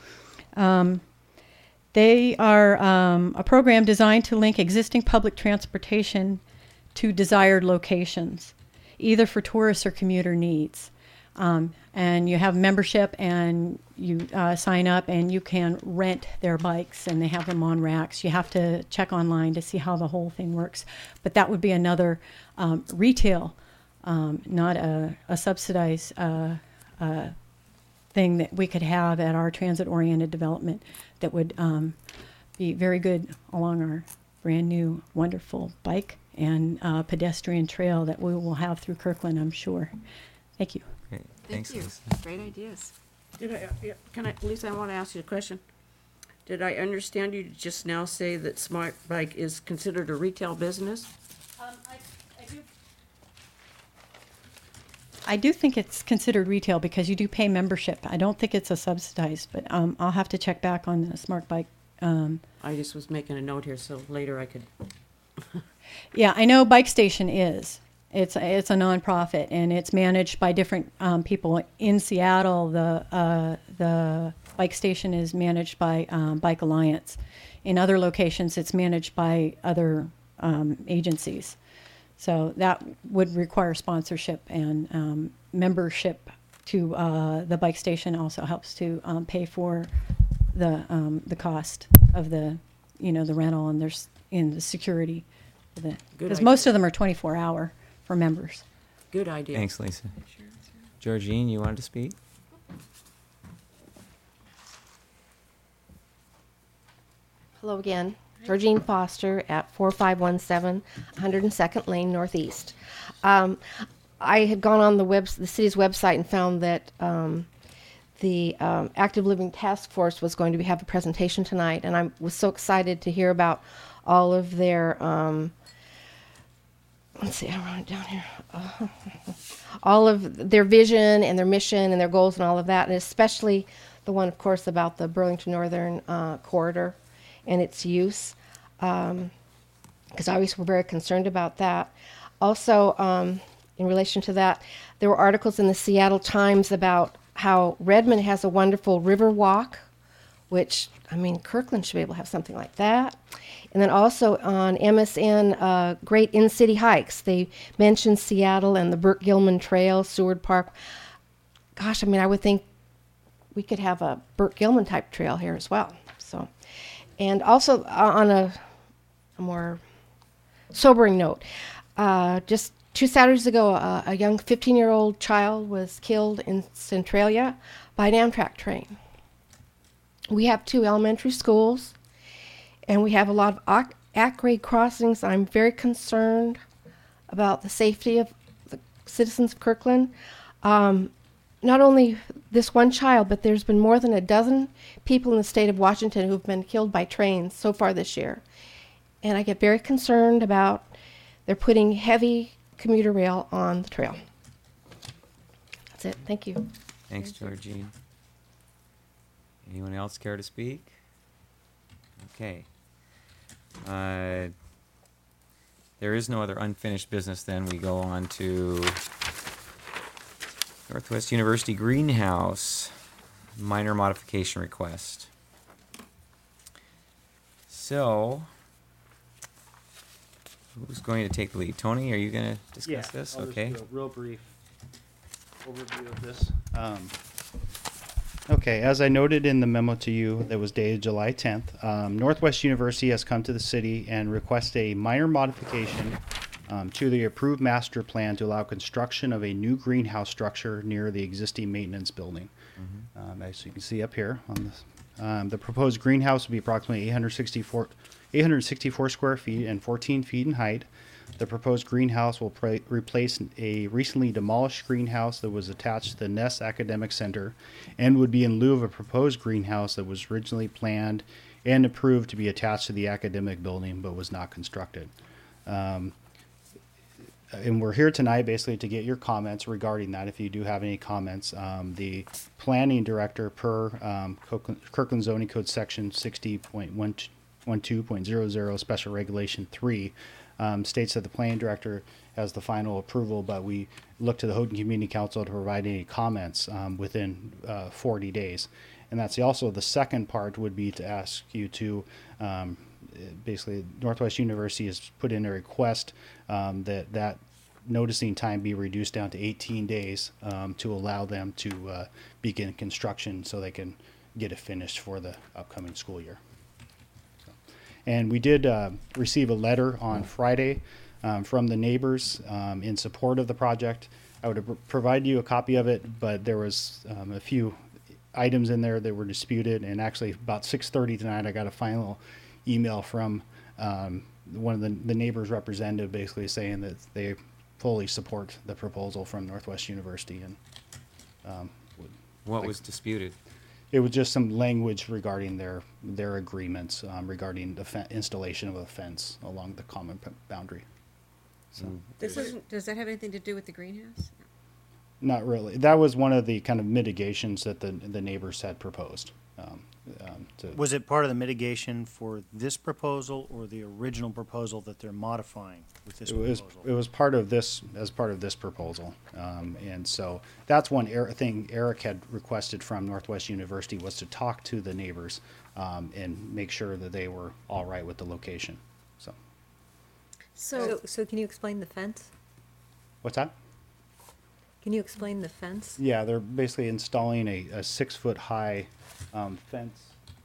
They are a program designed to link existing public transportation to desired locations, either for tourists or commuter needs. And you have membership, and you sign up, and you can rent their bikes, and they have them on racks. You have to check online to see how the whole thing works. But that would be another retail, not a subsidized thing that we could have at our transit-oriented development that would be very good along our brand new, wonderful bike and pedestrian trail that we will have through Kirkland, I'm sure. Thank you. Okay, Thank thanks, you. Lisa. Great ideas. Lisa, I want to ask you a question. Did I understand you to just now say that Smart Bike is considered a retail business? I do think it's considered retail because you do pay membership. I don't think it's a subsidized, but I'll have to check back on the Smart Bike. I just was making a note here so later I could. Yeah, I know Bike Station is. It's a nonprofit, and it's managed by different people. In Seattle, the Bike Station is managed by Bike Alliance. In other locations, it's managed by other agencies. So that would require sponsorship, and membership to the Bike Station also helps to pay for the cost of the rental, and there's the security, because most of them are 24-hour for members. Good idea. Thanks, Lisa. Georgine, you wanted to speak? Hello again. Georgine Foster at 4517 102nd Lane Northeast. I had gone on the city's website and found that the Active Living Task Force was going to have a presentation tonight, and I was so excited to hear about all of their let's see, I wrote it down here. All of their vision and their mission and their goals and all of that, and especially the one, of course, about the Burlington Northern Corridor and its use, because obviously we're very concerned about that. Also, in relation to that, there were articles in the Seattle Times about how Redmond has a wonderful river walk, which, I mean, Kirkland should be able to have something like that. And then also on MSN, great in-city hikes. They mentioned Seattle and the Burt Gilman Trail, Seward Park. Gosh, I mean, I would think we could have a Burt Gilman type trail here as well. So, And also, on a more sobering note, just 2 Saturdays ago, a young 15-year-old child was killed in Centralia by an Amtrak train. We have 2 elementary schools, and we have a lot of at-grade crossings. I'm very concerned about the safety of the citizens of Kirkland. Not only this one child, but there's been more than a dozen people in the state of Washington who've been killed by trains so far this year. And I get very concerned about they're putting heavy commuter rail on the trail. That's it. Thank you. Thanks, Georgine. Anyone else care to speak? Okay. There is no other unfinished business, then we go on to Northwest University Greenhouse minor modification request. So, who's going to take the lead? Tony, are you going to discuss this? I'll Okay. just do a real brief overview of this. Okay, as I noted in the memo to you that was dated July 10th, Northwest University has come to the city and requested a minor modification to the approved master plan to allow construction of a new greenhouse structure near the existing maintenance building. As you can see up here on this, the proposed greenhouse will be approximately 864 square feet and 14 feet in height. The proposed greenhouse will replace a recently demolished greenhouse that was attached to the Ness Academic Center and would be in lieu of a proposed greenhouse that was originally planned and approved to be attached to the academic building but was not constructed. And we're here tonight basically to get your comments regarding that. If you do have any comments, the planning director per Kirkland Zoning Code section 60.12.00 special regulation 3 states that the planning director has the final approval, but we look to the Houghton Community Council to provide any comments within 40 days. And that's also the second part would be to ask you to basically Northwest University has put in a request that noticing time be reduced down to 18 days to allow them to begin construction so they can get it finished for the upcoming school year. And we did receive a letter on Friday from the neighbors in support of the project. I would have provided you a copy of it, but there was a few items in there that were disputed. And actually, about 6:30 tonight, I got a final email from one of the neighbors' representative, basically saying that they fully support the proposal from Northwest University. And What was disputed? it was just some language regarding their agreements regarding the installation of a fence along the common boundary. So This is Does that have anything to do with the greenhouse? not really. That was one of the kind of mitigations that the neighbors had proposed. Was it part of the mitigation for this proposal or the original proposal that they're modifying with this proposal? It was part of this, as part of this proposal. And so that's one thing Eric had requested from Northwest University was to talk to the neighbors and make sure that they were all right with the location. So, So can you explain the fence? what's that? Can you explain the fence? Yeah, they're basically installing a 6-foot-high fence.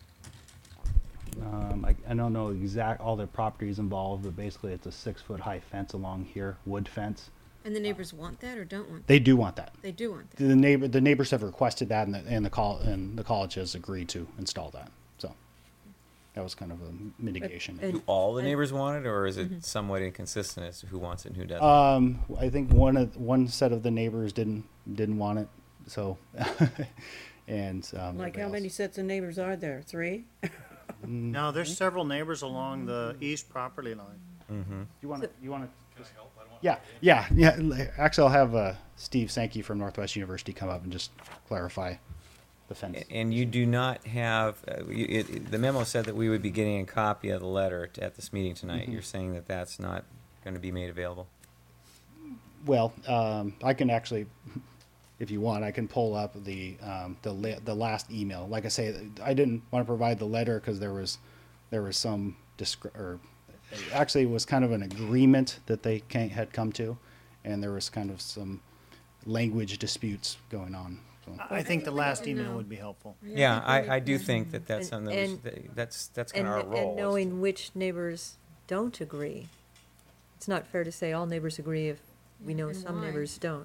I don't know all the properties involved, but basically it's a 6-foot-high fence along here, wood fence. And the neighbors want that or don't want that? They do want that. They do want that. The neighbors have requested that, and the college has agreed to install that. So that was kind of a mitigation. Do all the neighbors want it, or is it somewhat inconsistent as to who wants it and who doesn't? I think one set of the neighbors didn't want it, so and like how else. many sets of neighbors are there? 3? No, there's several neighbors along the east property line. Mm-hmm. You want to? Yeah. Actually, I'll have Steve Sankey from Northwest University come up and just clarify the fence. And you do not have, the memo said that we would be getting a copy of the letter at this meeting tonight. You're saying that that's not going to be made available? Well, I can actually, if you want, I can pull up the last email. Like I say, I didn't want to provide the letter because there was some actually it was kind of an agreement that they had come to, and there was kind of some language disputes going on. so. I think the last email would be helpful. Yeah, I do think that that's something that we And- should, that's kind of our role. And is knowing which neighbors don't agree. It's not fair to say all neighbors agree if we know And some why? neighbors don't.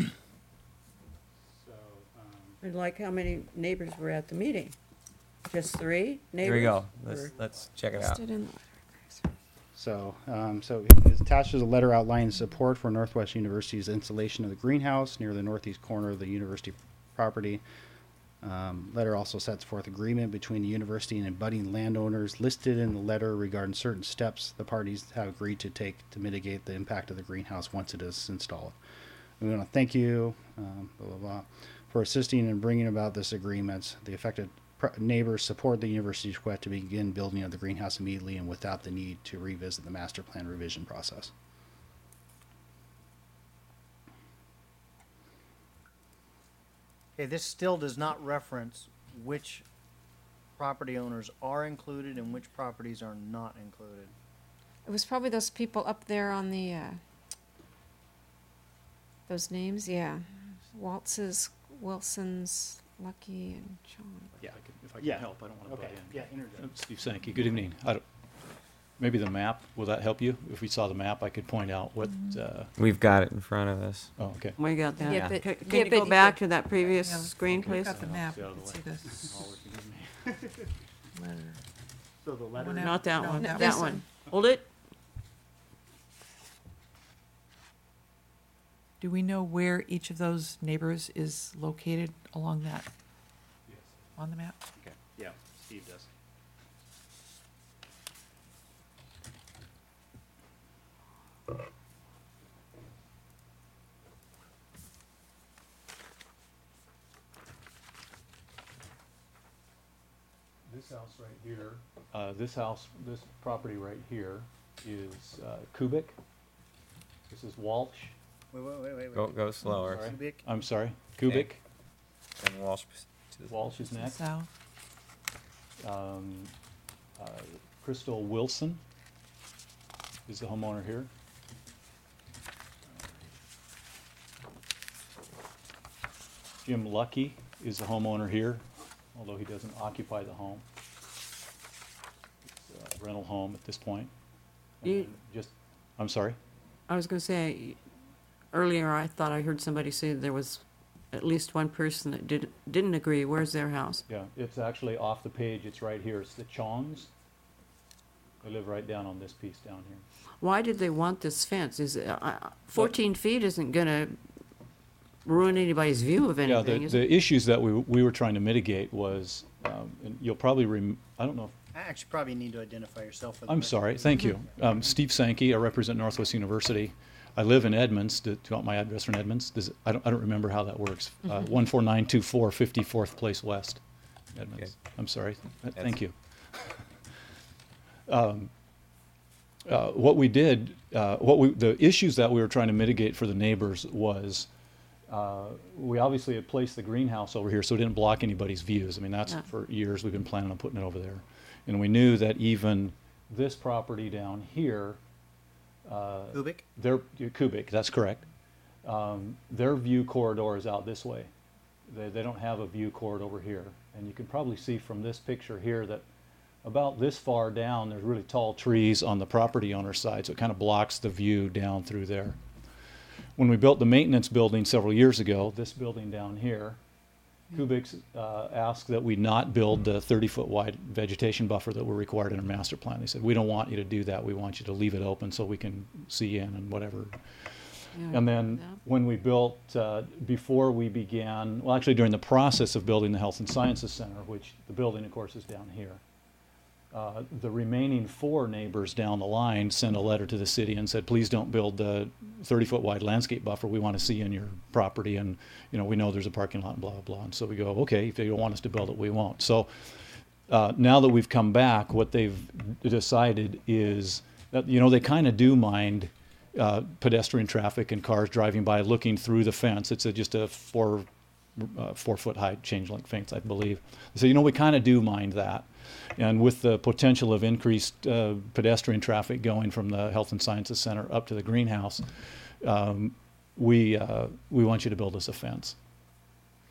And like how many neighbors were at the meeting? Just 3 neighbors? Here we go. Or- Let's check it out. Listed in- So it's attached is a letter outlining support for Northwest University's installation of the greenhouse near the northeast corner of the university property. Letter also sets forth agreement between the university and budding landowners listed in the letter regarding certain steps the parties have agreed to take to mitigate the impact of the greenhouse once it is installed. We want to thank you, blah, blah, blah, for assisting in bringing about this agreement. The affected neighbors support the university's request to begin building of the greenhouse immediately and without the need to revisit the master plan revision process. Okay, this still does not reference which property owners are included and which properties are not included. It was probably those people up there on the, those names, yeah. Waltz's, Wilson's, Lucky, and John. Yeah, if I Yeah. can help, I don't want to butt in. Yeah, interject. Steve Sankey, good evening. Maybe the map, will that help you? If we saw the map, I could point out what, We've got it in front of us. oh, okay. We got that. Yeah, but- Can yeah, you go but- back to that previous Yeah, screen, We've please? got the map, Stay you out can of the see way. this All forgive me. letter. So the letter. One out- Not that no, one, that that was- one. Hold it. Do we know where each of those neighbors is located along that, Yes. on the map? Okay, yeah, Steve does. This house right here, this property right here is Kubik. This is Walsh. Wait. Go slower. Sorry. Kubik. I'm sorry, Kubik. And Walsh to the Walsh is next. South? Crystal Wilson is the homeowner here. Jim Lucky is the homeowner here, although he doesn't occupy the home. It's a rental home at this point. And You- then I'm sorry? I was gonna say, earlier I thought I heard somebody say there was at least one person that didn't agree. Where's their house? Yeah, it's actually off the page, it's right here, it's the Chongs. They live right down on this piece down here. Why did they want this fence? 14 feet isn't gonna ruin anybody's view of Yeah, anything, is it? the issues that we were trying to mitigate was, and you'll probably, I don't know, I actually probably need to identify yourself for the I'm record. sorry, thank you. Steve Sankey, I represent Northwest University. I live in Edmonds. Do you want my address in Edmonds? I don't remember how that works. 14924 54th Place West, Edmonds. Okay. I'm sorry. That's- Thank you. What we did, the issues that we were trying to mitigate for the neighbors was, we obviously had placed the greenhouse over here so it didn't block anybody's views. I mean, that's Yeah. for years we've been planning on putting it over there. And we knew that even this property down here, Kubik. Kubik, that's correct. Their view corridor is out this way. They don't have a view corridor over here. And you can probably see from this picture here that about this far down, there's really tall trees on the property owner's side, so it kind of blocks the view down through there. When we built the maintenance building several years ago, this building down here, Kubik's asked that we not build the 30-foot wide vegetation buffer that we're required in our master plan. They said, we don't want you to do that. We want you to leave it open so we can see in and whatever. Yeah. And then Yeah. when we built, before we began, well, actually during the process of building the Health and Sciences Center, which the building, of course, is down here, the remaining 4 neighbors down the line sent a letter to the city and said, please don't build the 30-foot wide landscape buffer. We want to see in your property, and we know there's a parking lot and blah, blah, blah. And so we go, okay, if you don't want us to build it, we won't. So now that we've come back, what they've decided is that, they kind of do mind pedestrian traffic and cars driving by looking through the fence. It's just a 4-foot high chain link fence, I believe. So, we kind of do mind that. And with the potential of increased pedestrian traffic going from the Health and Sciences Center up to the greenhouse, we want you to build us a fence.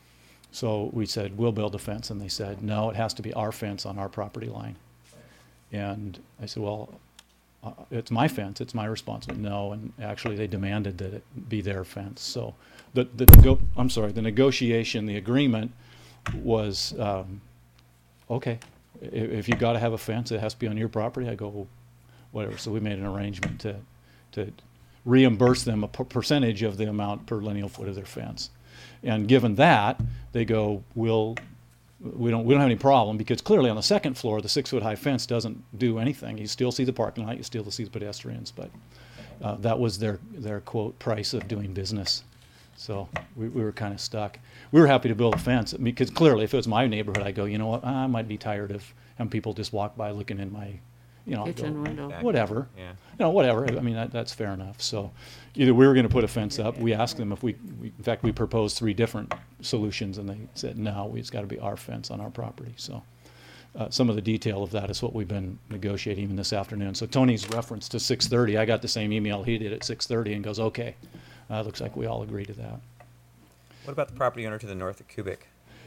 So we said, we'll build a fence, and they said, no, it has to be our fence on our property line. And I said, well, it's my fence, it's my responsibility. No, and actually they demanded that it be their fence. So the negotiation, the agreement was, okay, if you got to have a fence, it has to be on your property. I go, well, whatever. So we made an arrangement to reimburse them a percentage of the amount per lineal foot of their fence. And given that, they go, we don't have any problem, because clearly on the second floor, the 6-foot high fence doesn't do anything. You still see the parking lot, you still see the pedestrians, but that was their quote price of doing business. So we were kind of stuck. We were happy to build a fence, because clearly if it was my neighborhood, I go, you know what, I might be tired of having people just walk by looking in my, Kitchen window. whatever. Yeah. Whatever. I mean, that's fair enough. So either we were going to put a fence up. We asked them if in fact, we proposed 3 different solutions, and they said, no, it's got to be our fence on our property. So some of the detail of that is what we've been negotiating even this afternoon. So Tony's reference to 6:30, I got the same email he did at 6:30 and goes, okay, looks like we all agree to that. What about the property owner to the north of Cubic?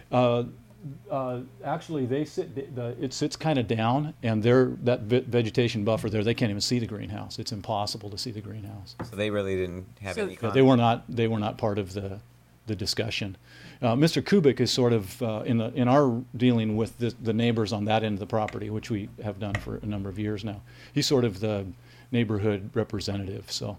Actually, it sits kind of down, and that vegetation buffer there, they can't even see the greenhouse. It's impossible to see the greenhouse. So they really didn't have any But comment. they were not part of the discussion. Mr. Kubik is sort of in our dealing with the neighbors on that end of the property, which we have done for a number of years now. He's sort of the neighborhood representative. So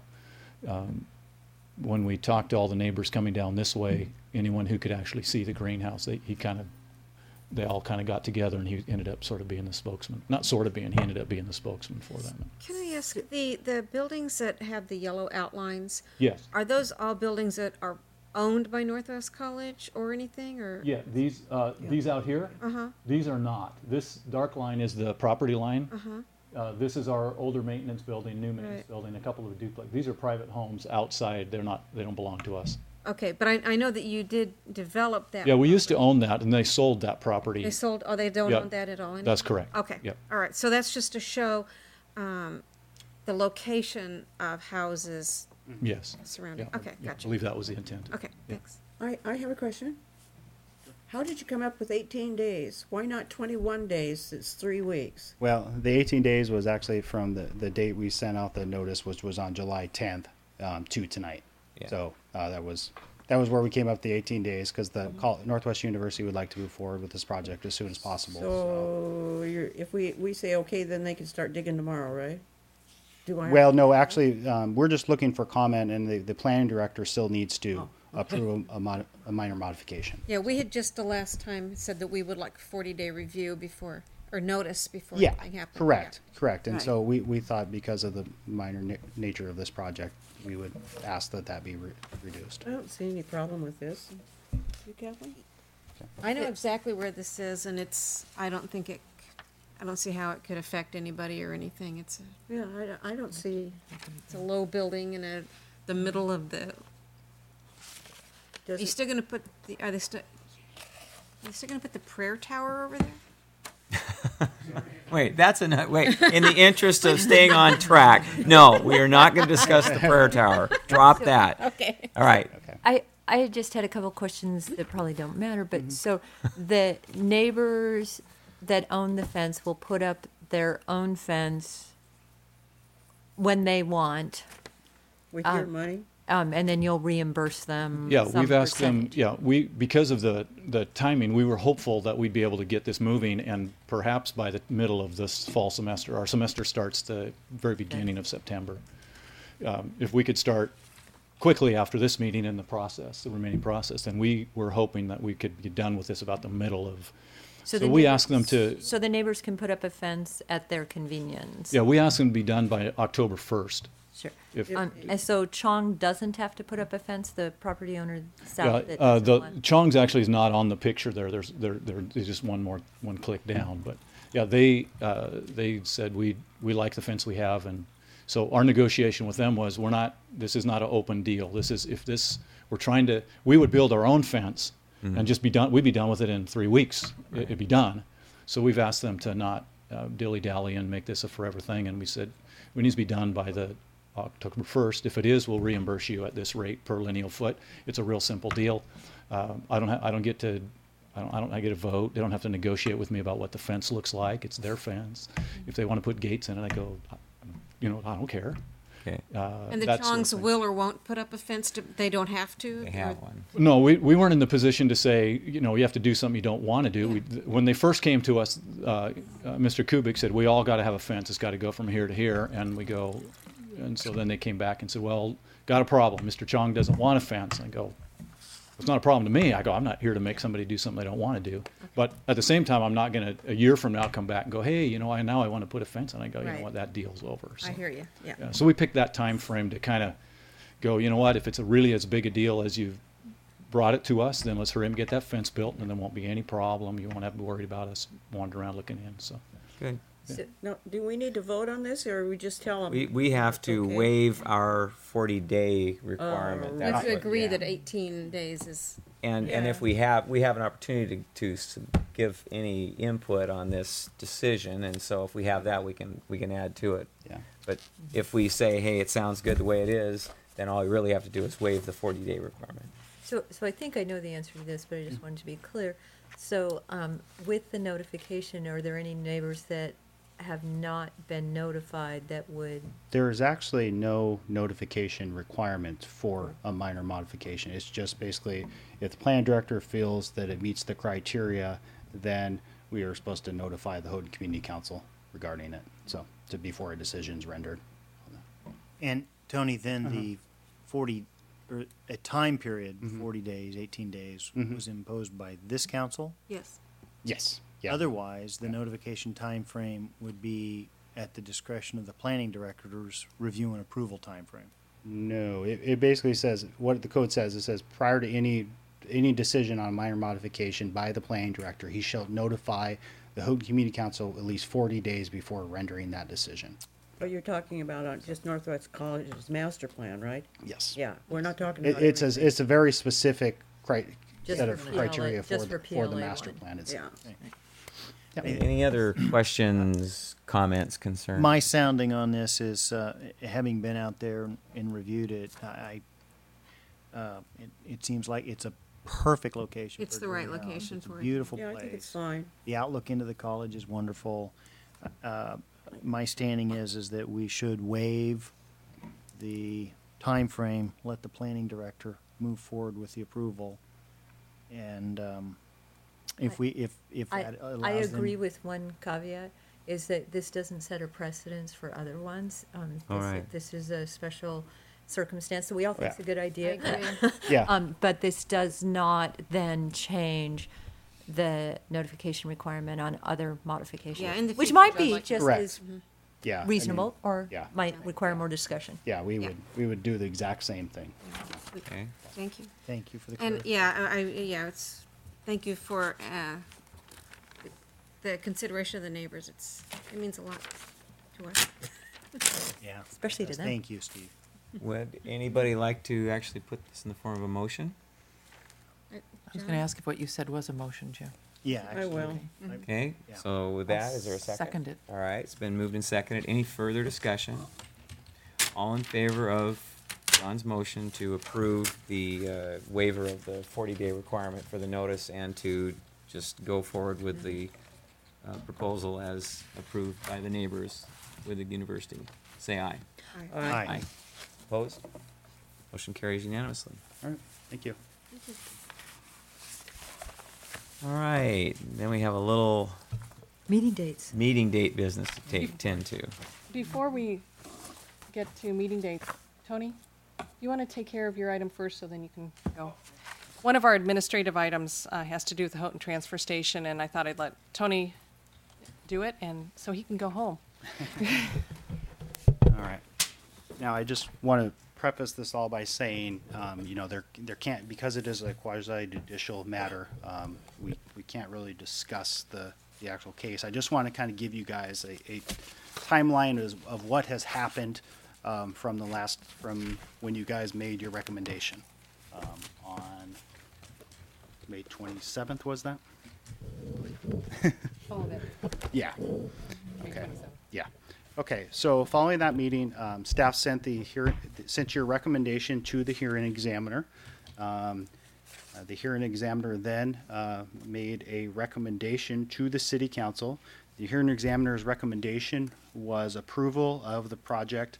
when we talked to all the neighbors coming down this way, anyone who could actually see the greenhouse, they all kind of got together, and he ended up sort of being the spokesman. Not sort of being, he ended up being the spokesman for them. Can I ask, the buildings that have the yellow outlines, Yes. are those all buildings that are owned by Northwest College or anything, or? Yeah, these out here, these are not. This dark line is the property line. This is our older maintenance building, new maintenance Right. building, a couple of duplex. These are private homes outside. They don't belong to us. Okay, but I know that you did develop that. Yeah, we used to own that, and they sold that property. They sold, they don't Yeah, own that at all anymore? that's correct. Okay. Yep. All right, so that's just to show the location of houses Yes. surrounding. Yeah. Okay, Yeah, I gotcha. believe that was the intent. Okay, Yeah. thanks. I have a question. How did you come up with 18 days? Why not 21 days? It's 3 weeks. Well, the 18 days was actually from the date we sent out the notice, which was on July 10th to tonight. Yeah. So that was where we came up with the 18 days, because Northwest University would like to move forward with this project as soon as possible. So if we say okay, then they can start digging tomorrow, right? Well, no, actually, we're just looking for comment, and the planning director still needs to approve a minor modification. Yeah, we had just the last time said that we would like 40-day review before, or notice before Yeah, anything happened. correct. And Right. so we thought, because of the minor nature of this project, we would ask that be reduced. I don't see any problem with this. You, Kathleen? I know exactly where this is, and I don't see how it could affect anybody or anything. It's Yeah, I don't see. a low building in the middle of the, are you still gonna put are they still gonna put the prayer tower over there? Wait, wait, in the interest of staying on track, no, we are not going to discuss the prayer tower. Drop that. Okay. All right. I just had a couple questions that probably don't matter, but so the neighbors that own the fence will put up their own fence when they want, With your money? and then you'll reimburse them. Yeah, some we've asked them, percentage. because of the timing, we were hopeful that we'd be able to get this moving, and perhaps by the middle of this fall semester, our semester starts the very beginning of September. If we could start quickly after this meeting in the remaining process, then we were hoping that we could be done with this about the middle of, so the we neighbors- asked them to, So the neighbors can put up a fence at their convenience. yeah, we asked them to be done by October 1st. Sure. If, And so Chong doesn't have to put up a fence, the property owner south that Yeah, doesn't the want- Chong's actually is not on the picture there. There's just one click down, but yeah, they said we like the fence we have, and so our negotiation with them was this is not an open deal. We would build our own fence and just be done. We'd be done with it in 3 weeks. It'd be done. So we've asked them to not dilly-dally and make this a forever thing, and we said it needs to be done by the October 1st. If it is, we'll reimburse you at this rate per lineal foot. It's a real simple deal. I don't get to, I get a vote. They don't have to negotiate with me about what the fence looks like. It's their fence. If they want to put gates in it, I go, I don't care. Okay. And the that sort of Chongs thing. will or won't put up a fence, they don't have to? They have or- one. No, we weren't in the position to say, you have to do something you don't want to do. When they first came to us, Mr. Kubik said, we all got to have a fence. It's got to go from here to here. And we go, and so then they came back and said, well, got a problem. Mr. Chong doesn't want a fence. I go, it's not a problem to me. I go, I'm not here to make somebody do something they don't want to do. But at the same time, I'm not going to, a year from now, come back and go, hey, now I want to put a fence. And I go, you know Right. what, that deal's over. So, I hear you, yeah. yeah, so we picked that time frame to kind of go, you know what, if it's really as big a deal as you've brought it to us, then let's hurry and get that fence built, and there won't be any problem. You won't have to be worried about us wandering around looking in, so. Good. Now, do we need to vote on this, or we just tell them? We have to Okay. waive our 40-day requirement. Oh, We That's have to what- agree yeah. that 18 days is, And Yeah. if we have an opportunity to give any input on this decision, and so if we have that, we can add to it. Yeah. But if we say, hey, it sounds good the way it is, then all we really have to do is waive the 40-day requirement. So I think I know the answer to this, but I just wanted to be clear. So, with the notification, are there any neighbors that have not been notified that would, There is actually no notification requirement for a minor modification. It's just basically, if the plan director feels that it meets the criteria, then we are supposed to notify the Houghton Community Council regarding it, so, before a decision's rendered. And Tony, then the 40, or a time period, 40 days, 18 days, was imposed by this council? yes. Yes, yeah. Otherwise, the notification time frame would be at the discretion of the planning director's review and approval time frame. No, it basically says, what the code says, it says prior to any decision on minor modification by the planning director, he shall notify the Houghton Community Council at least 40 days before rendering that decision. But you're talking about just Northwest College's master plan, right? Yes. Yeah, we're not talking It, about. it's a, everything. it's a very specific Just set for of PLA criteria for just the, for for the PLA master one. plan. It's, Yeah. Any other questions, comments, concerns? My sounding on this is, having been out there and reviewed it, it seems like it's a perfect location. It's for the right greenhouse. location It's a for it. beautiful Yeah, I place. think it's fine. The outlook into the college is wonderful. My standing is that we should waive the time frame, let the planning director move forward with the approval. And if I that allows them. agree with one caveat, is that this doesn't set a precedence for other ones. All right. This is a special circumstance that we all think is a Yeah. good idea. agree. yeah. But this does not then change the notification requirement on other modifications. Yeah, in the which future, might I'd be like to- just Correct. as Yeah. I mean, reasonable, or yeah. might require more discussion. Yeah, we Yeah. would do the exact same thing. Okay. Thank you. Thank you for the And, clarification. yeah, thank you for, the consideration of the neighbors. It means a lot to us. Yeah. Especially to them. Thank you, Steve. Would anybody like to actually put this in the form of a motion? I was going to ask if what you said was a motion, Jim. Yeah. I actually, will. Okay, Yeah. so with that, is there a second? Second it. All right, it's been moved and seconded. Any further discussion? All in favor of John's motion to approve the waiver of the 40-day requirement for the notice and to just go forward with the proposal as approved by the neighbors with the university? Say aye. Aye. Opposed? Motion carries unanimously. All right, thank you. All right, then we have a little Meeting dates. meeting date business to tend to. Before we get to meeting dates, Tony, you want to take care of your item first so then you can go? One of our administrative items has to do with the Houghton Transfer Station, and I thought I'd let Tony do it, and so he can go home. All right. Now, I just want to preface this all by saying, there can't, because it is a quasi-judicial matter, we can't really discuss the actual case. I just want to kind of give you guys a timeline of what has happened from when you guys made your recommendation on May 27th, was that? All of it. Yeah. May Okay. 27th. Yeah. Okay, so following that meeting, staff sent your recommendation to the hearing examiner. The hearing examiner then made a recommendation to the city council. The hearing examiner's recommendation was approval of the project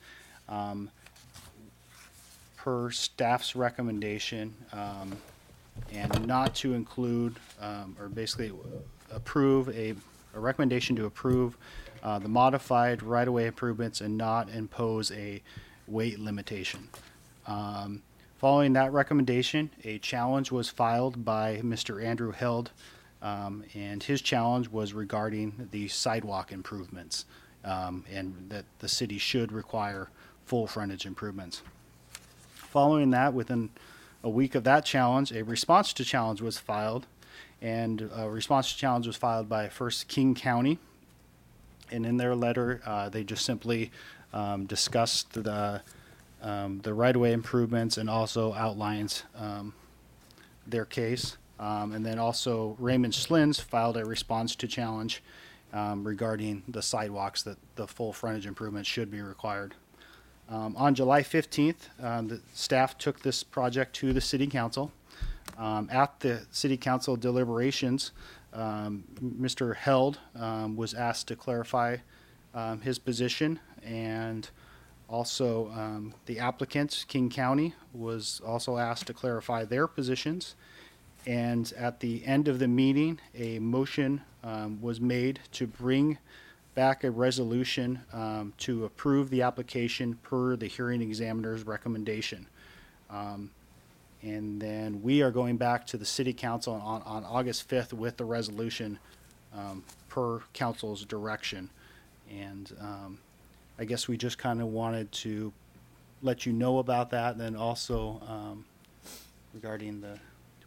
per staff's recommendation, and not to include, or basically approve a recommendation to approve the modified right-of-way improvements and not impose a weight limitation. Following that recommendation, a challenge was filed by Mr. Andrew Held, and his challenge was regarding the sidewalk improvements, and that the city should require full frontage improvements. Following that, within a week of that challenge, a response to challenge was filed, and a response to challenge was filed by first King County. And in their letter, they just simply discussed the right-of-way improvements and also outlines their case. And then also Raymond Schlins filed a response to challenge regarding the sidewalks, that the full frontage improvements should be required. On July 15th, the staff took this project to the city council. At the city council deliberations, Mr. Held was asked to clarify his position, and also the applicant, King County, was also asked to clarify their positions. And at the end of the meeting, a motion was made to bring back a resolution to approve the application per the hearing examiner's recommendation. And then we are going back to the city council on August 5th with the resolution per council's direction. And I guess we just kind of wanted to let you know about that, and then also regarding the,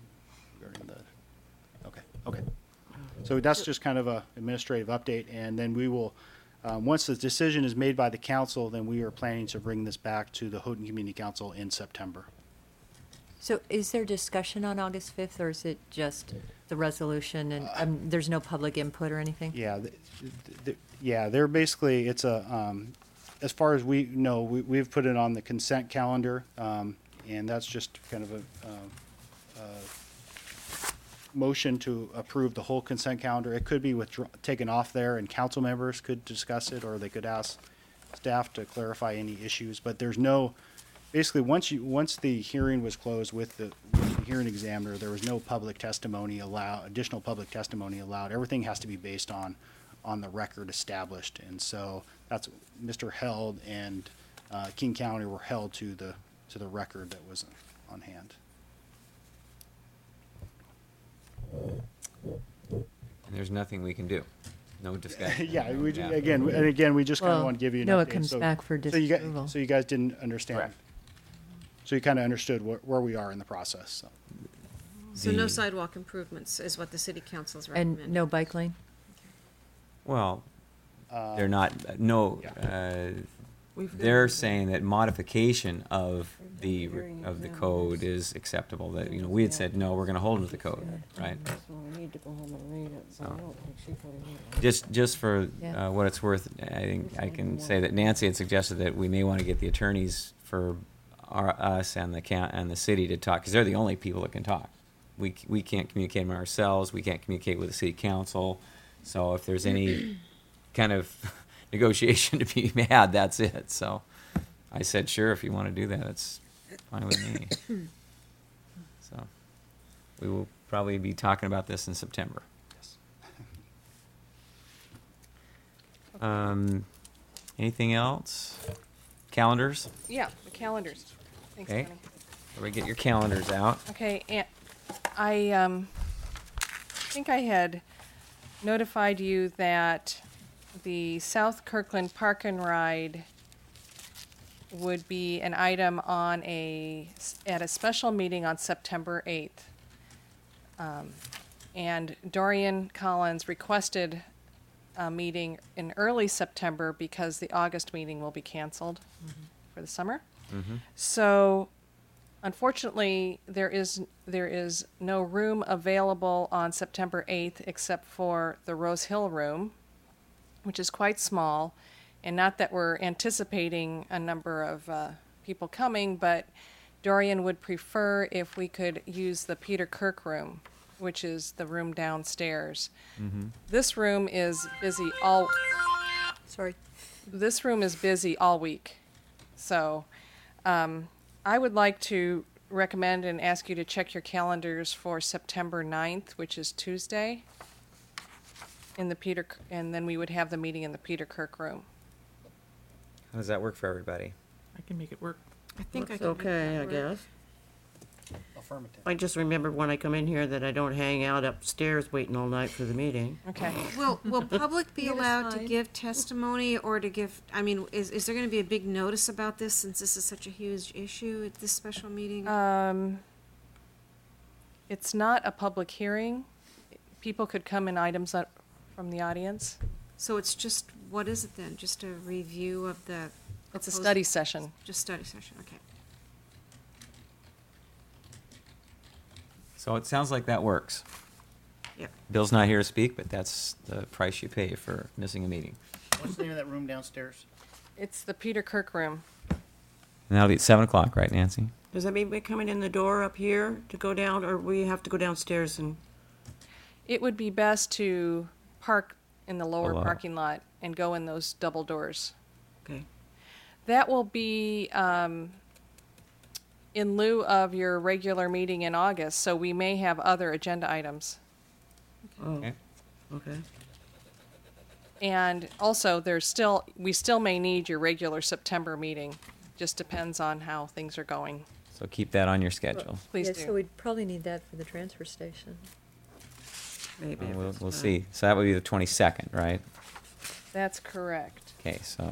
okay. So that's just kind of a administrative update, and then we will, once the decision is made by the council, then we are planning to bring this back to the Houghton Community Council in September. So is there discussion on August 5th, or is it just the resolution and there's no public input or anything? Yeah, they're basically, it's a, as far as we know, we've put it on the consent calendar, and that's just kind of a motion to approve the whole consent calendar. It could be taken off there, and council members could discuss it, or they could ask staff to clarify any issues. But there's no, basically, once the hearing was closed with the hearing examiner, there was no public testimony allowed, additional public testimony allowed. Everything has to be based on the record established, and so that's Mr. Held and King County were held to the record that was on hand. And there's nothing we can do. No discussion. Yeah, we Yeah. again we just kind of Well, want to give you an no, update. it comes So- back for so you disapproval. guys, so you guys didn't understand. Correct. So you kind of understood where we are in the process. So. So no The- sidewalk improvements is what the city council's And recommending. no bike lane? Well, they're not, no, they're saying that modification of the code is acceptable, that, you know, we had said, no, we're gonna hold with the code, right? So we need to go home and read it, so I Oh. don't think she put it in. Just for Yeah. what it's worth, I think I can say that Nancy had suggested that we may want to get the attorneys for us and the city to talk, because they're the only people that can talk. We can't communicate among ourselves, we can't communicate with the city council, so if there's any kind of negotiation to be had, that's it. So I said, sure, if you want to do that, it's fine with me. So we will probably be talking about this in September. Anything else? Calendars? Yeah, the calendars. Thanks, Okay. Connie. Everybody get your calendars out. Okay, and I think I had notified you that the South Kirkland Park and Ride would be an item on at a special meeting on September 8th. And Dorian Collins requested a meeting in early September because the August meeting will be canceled for the summer. So unfortunately, there is no room available on September 8th except for the Rose Hill room, which is quite small. And not that we're anticipating a number of people coming, but Dorian would prefer if we could use the Peter Kirk room, which is the room downstairs. This room is busy all. Sorry. This room is busy all week, so I would like to recommend and ask you to check your calendars for September 9th, which is Tuesday. In the and then we would have the meeting in the Peter Kirk room. How does that work for everybody? I can make it work. I think I Looks can make okay, that I work. guess. Affirmative. I just remembered when I come in here that I don't hang out upstairs waiting all night for the meeting. Okay. Will public be Get allowed to aside. give testimony or to give, I mean, is there gonna be a big notice about this since this is such a huge issue at this special meeting? It's not a public hearing. People could come in items from the audience. So it's just, what is it then? Just a review of the? It's a proposed- study session. Just study session, okay. So it sounds like that works. Yep. Bill's not here to speak, but that's the price you pay for missing a meeting. What's the name of that room downstairs? It's the Peter Kirk room. And that'll be at 7 o'clock, right, Nancy? Does that mean we're coming in the door up here to go down, or we have to go downstairs and? It would be best to park in the lower Below. parking lot and go in those double doors. Okay. That will be in lieu of your regular meeting in August, so we may have other agenda items. Oh, Okay. okay. And also, we still may need your regular September meeting. Just depends on how things are going. So keep that on your schedule. Please Yeah, do. so we'd probably need that for the transfer station. Maybe. if We'll, it's we'll fine. see. So that would be the 22nd, right? That's correct. Okay, so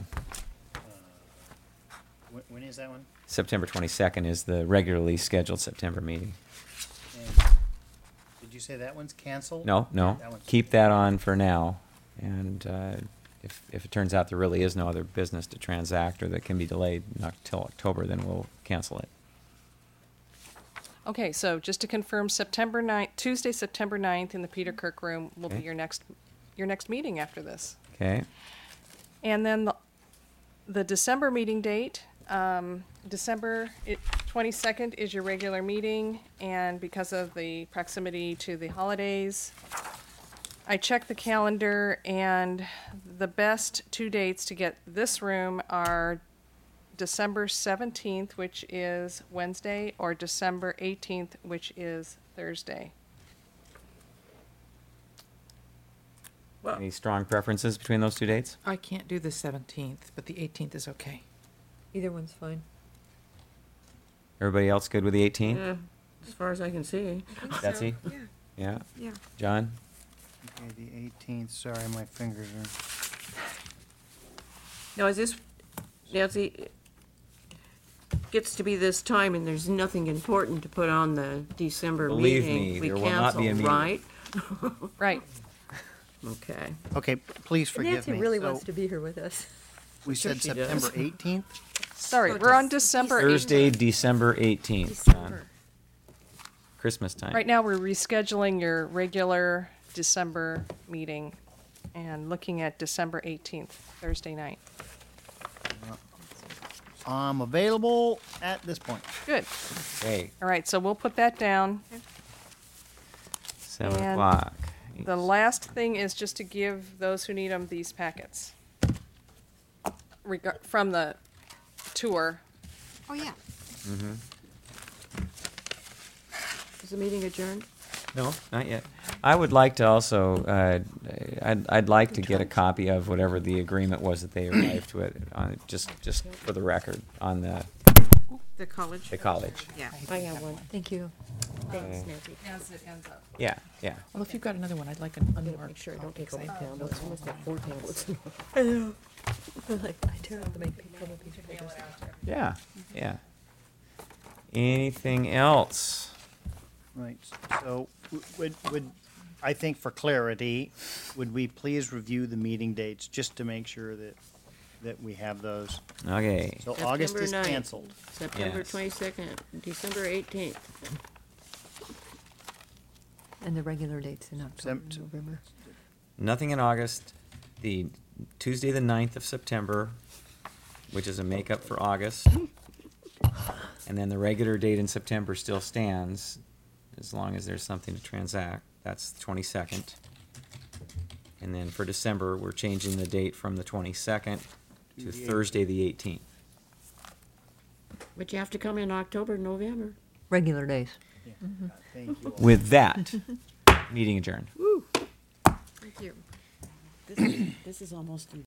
When is that one? September 22nd is the regularly scheduled September meeting. And did you say that one's canceled? No, no, That one's- keep that on for now. And if it turns out there really is no other business to transact or that can be delayed until October, then we'll cancel it. Okay, so just to confirm, September 9th, Tuesday, September 9th in the Peter Kirk room will be Okay. your next meeting after this. Okay? And then the December meeting date, December 22nd is your regular meeting, and because of the proximity to the holidays, I checked the calendar, and the best two dates to get this room are December 17th, which is Wednesday, or December 18th, which is Thursday. Well, Any strong preferences between those two dates? I can't do the 17th, but the 18th is okay. Either one's fine. Everybody else good with the 18th? yeah, as far as I can see. Betsy? Yeah, Yeah? yeah. John? Okay, the 18th. Sorry, my fingers are. Now, is this, Nancy, gets to be this time and there's nothing important to put on the December Believe meeting, me, we there will not be a cancel, meeting. right? Right. Okay. Okay, please forgive Nancy me. really So wants to be here with us. we said she does. September 18th. Sorry, we're on December 18th. Thursday, December 18th, John. Christmas time. Right now, we're rescheduling your regular December meeting and looking at December 18th, Thursday night. I'm available at this point. Good. Okay, All right, so we'll put that down. 7 And o'clock. The last thing is just to give those who need them these packets from the tour. Oh, yeah. Is the meeting adjourned? No, not yet. I would like to also, I'd like to get a copy of whatever the agreement was that they arrived to it, just for the record, on the The college? college. Yeah. I have one. Thank you. Thanks, Nancy. As it ends up. Yeah, yeah. Well, if you've got another one, I'd like an unmarked. Make sure I don't copy, take all 'cause my I have tablets. I those must have all 4 mine. tablets. Like, I tear up the make trouble piece of paper. Yeah, yeah. Anything else? Right. So would I think for clarity, would we please review the meeting dates just to make sure that we have those? Okay. So August September is 9th. canceled. September Yes. 22nd, December 18th. And the regular dates in October, Sept- November. Nothing in August. The Tuesday the 9th of September, which is a makeup for August. And then the regular date in September still stands, as long as there's something to transact. That's the 22nd. And then for December, we're changing the date from the 22nd to Thursday the 18th. But you have to come in October, November. Regular days. Thank you all. With that, meeting adjourned. Thank you. This is almost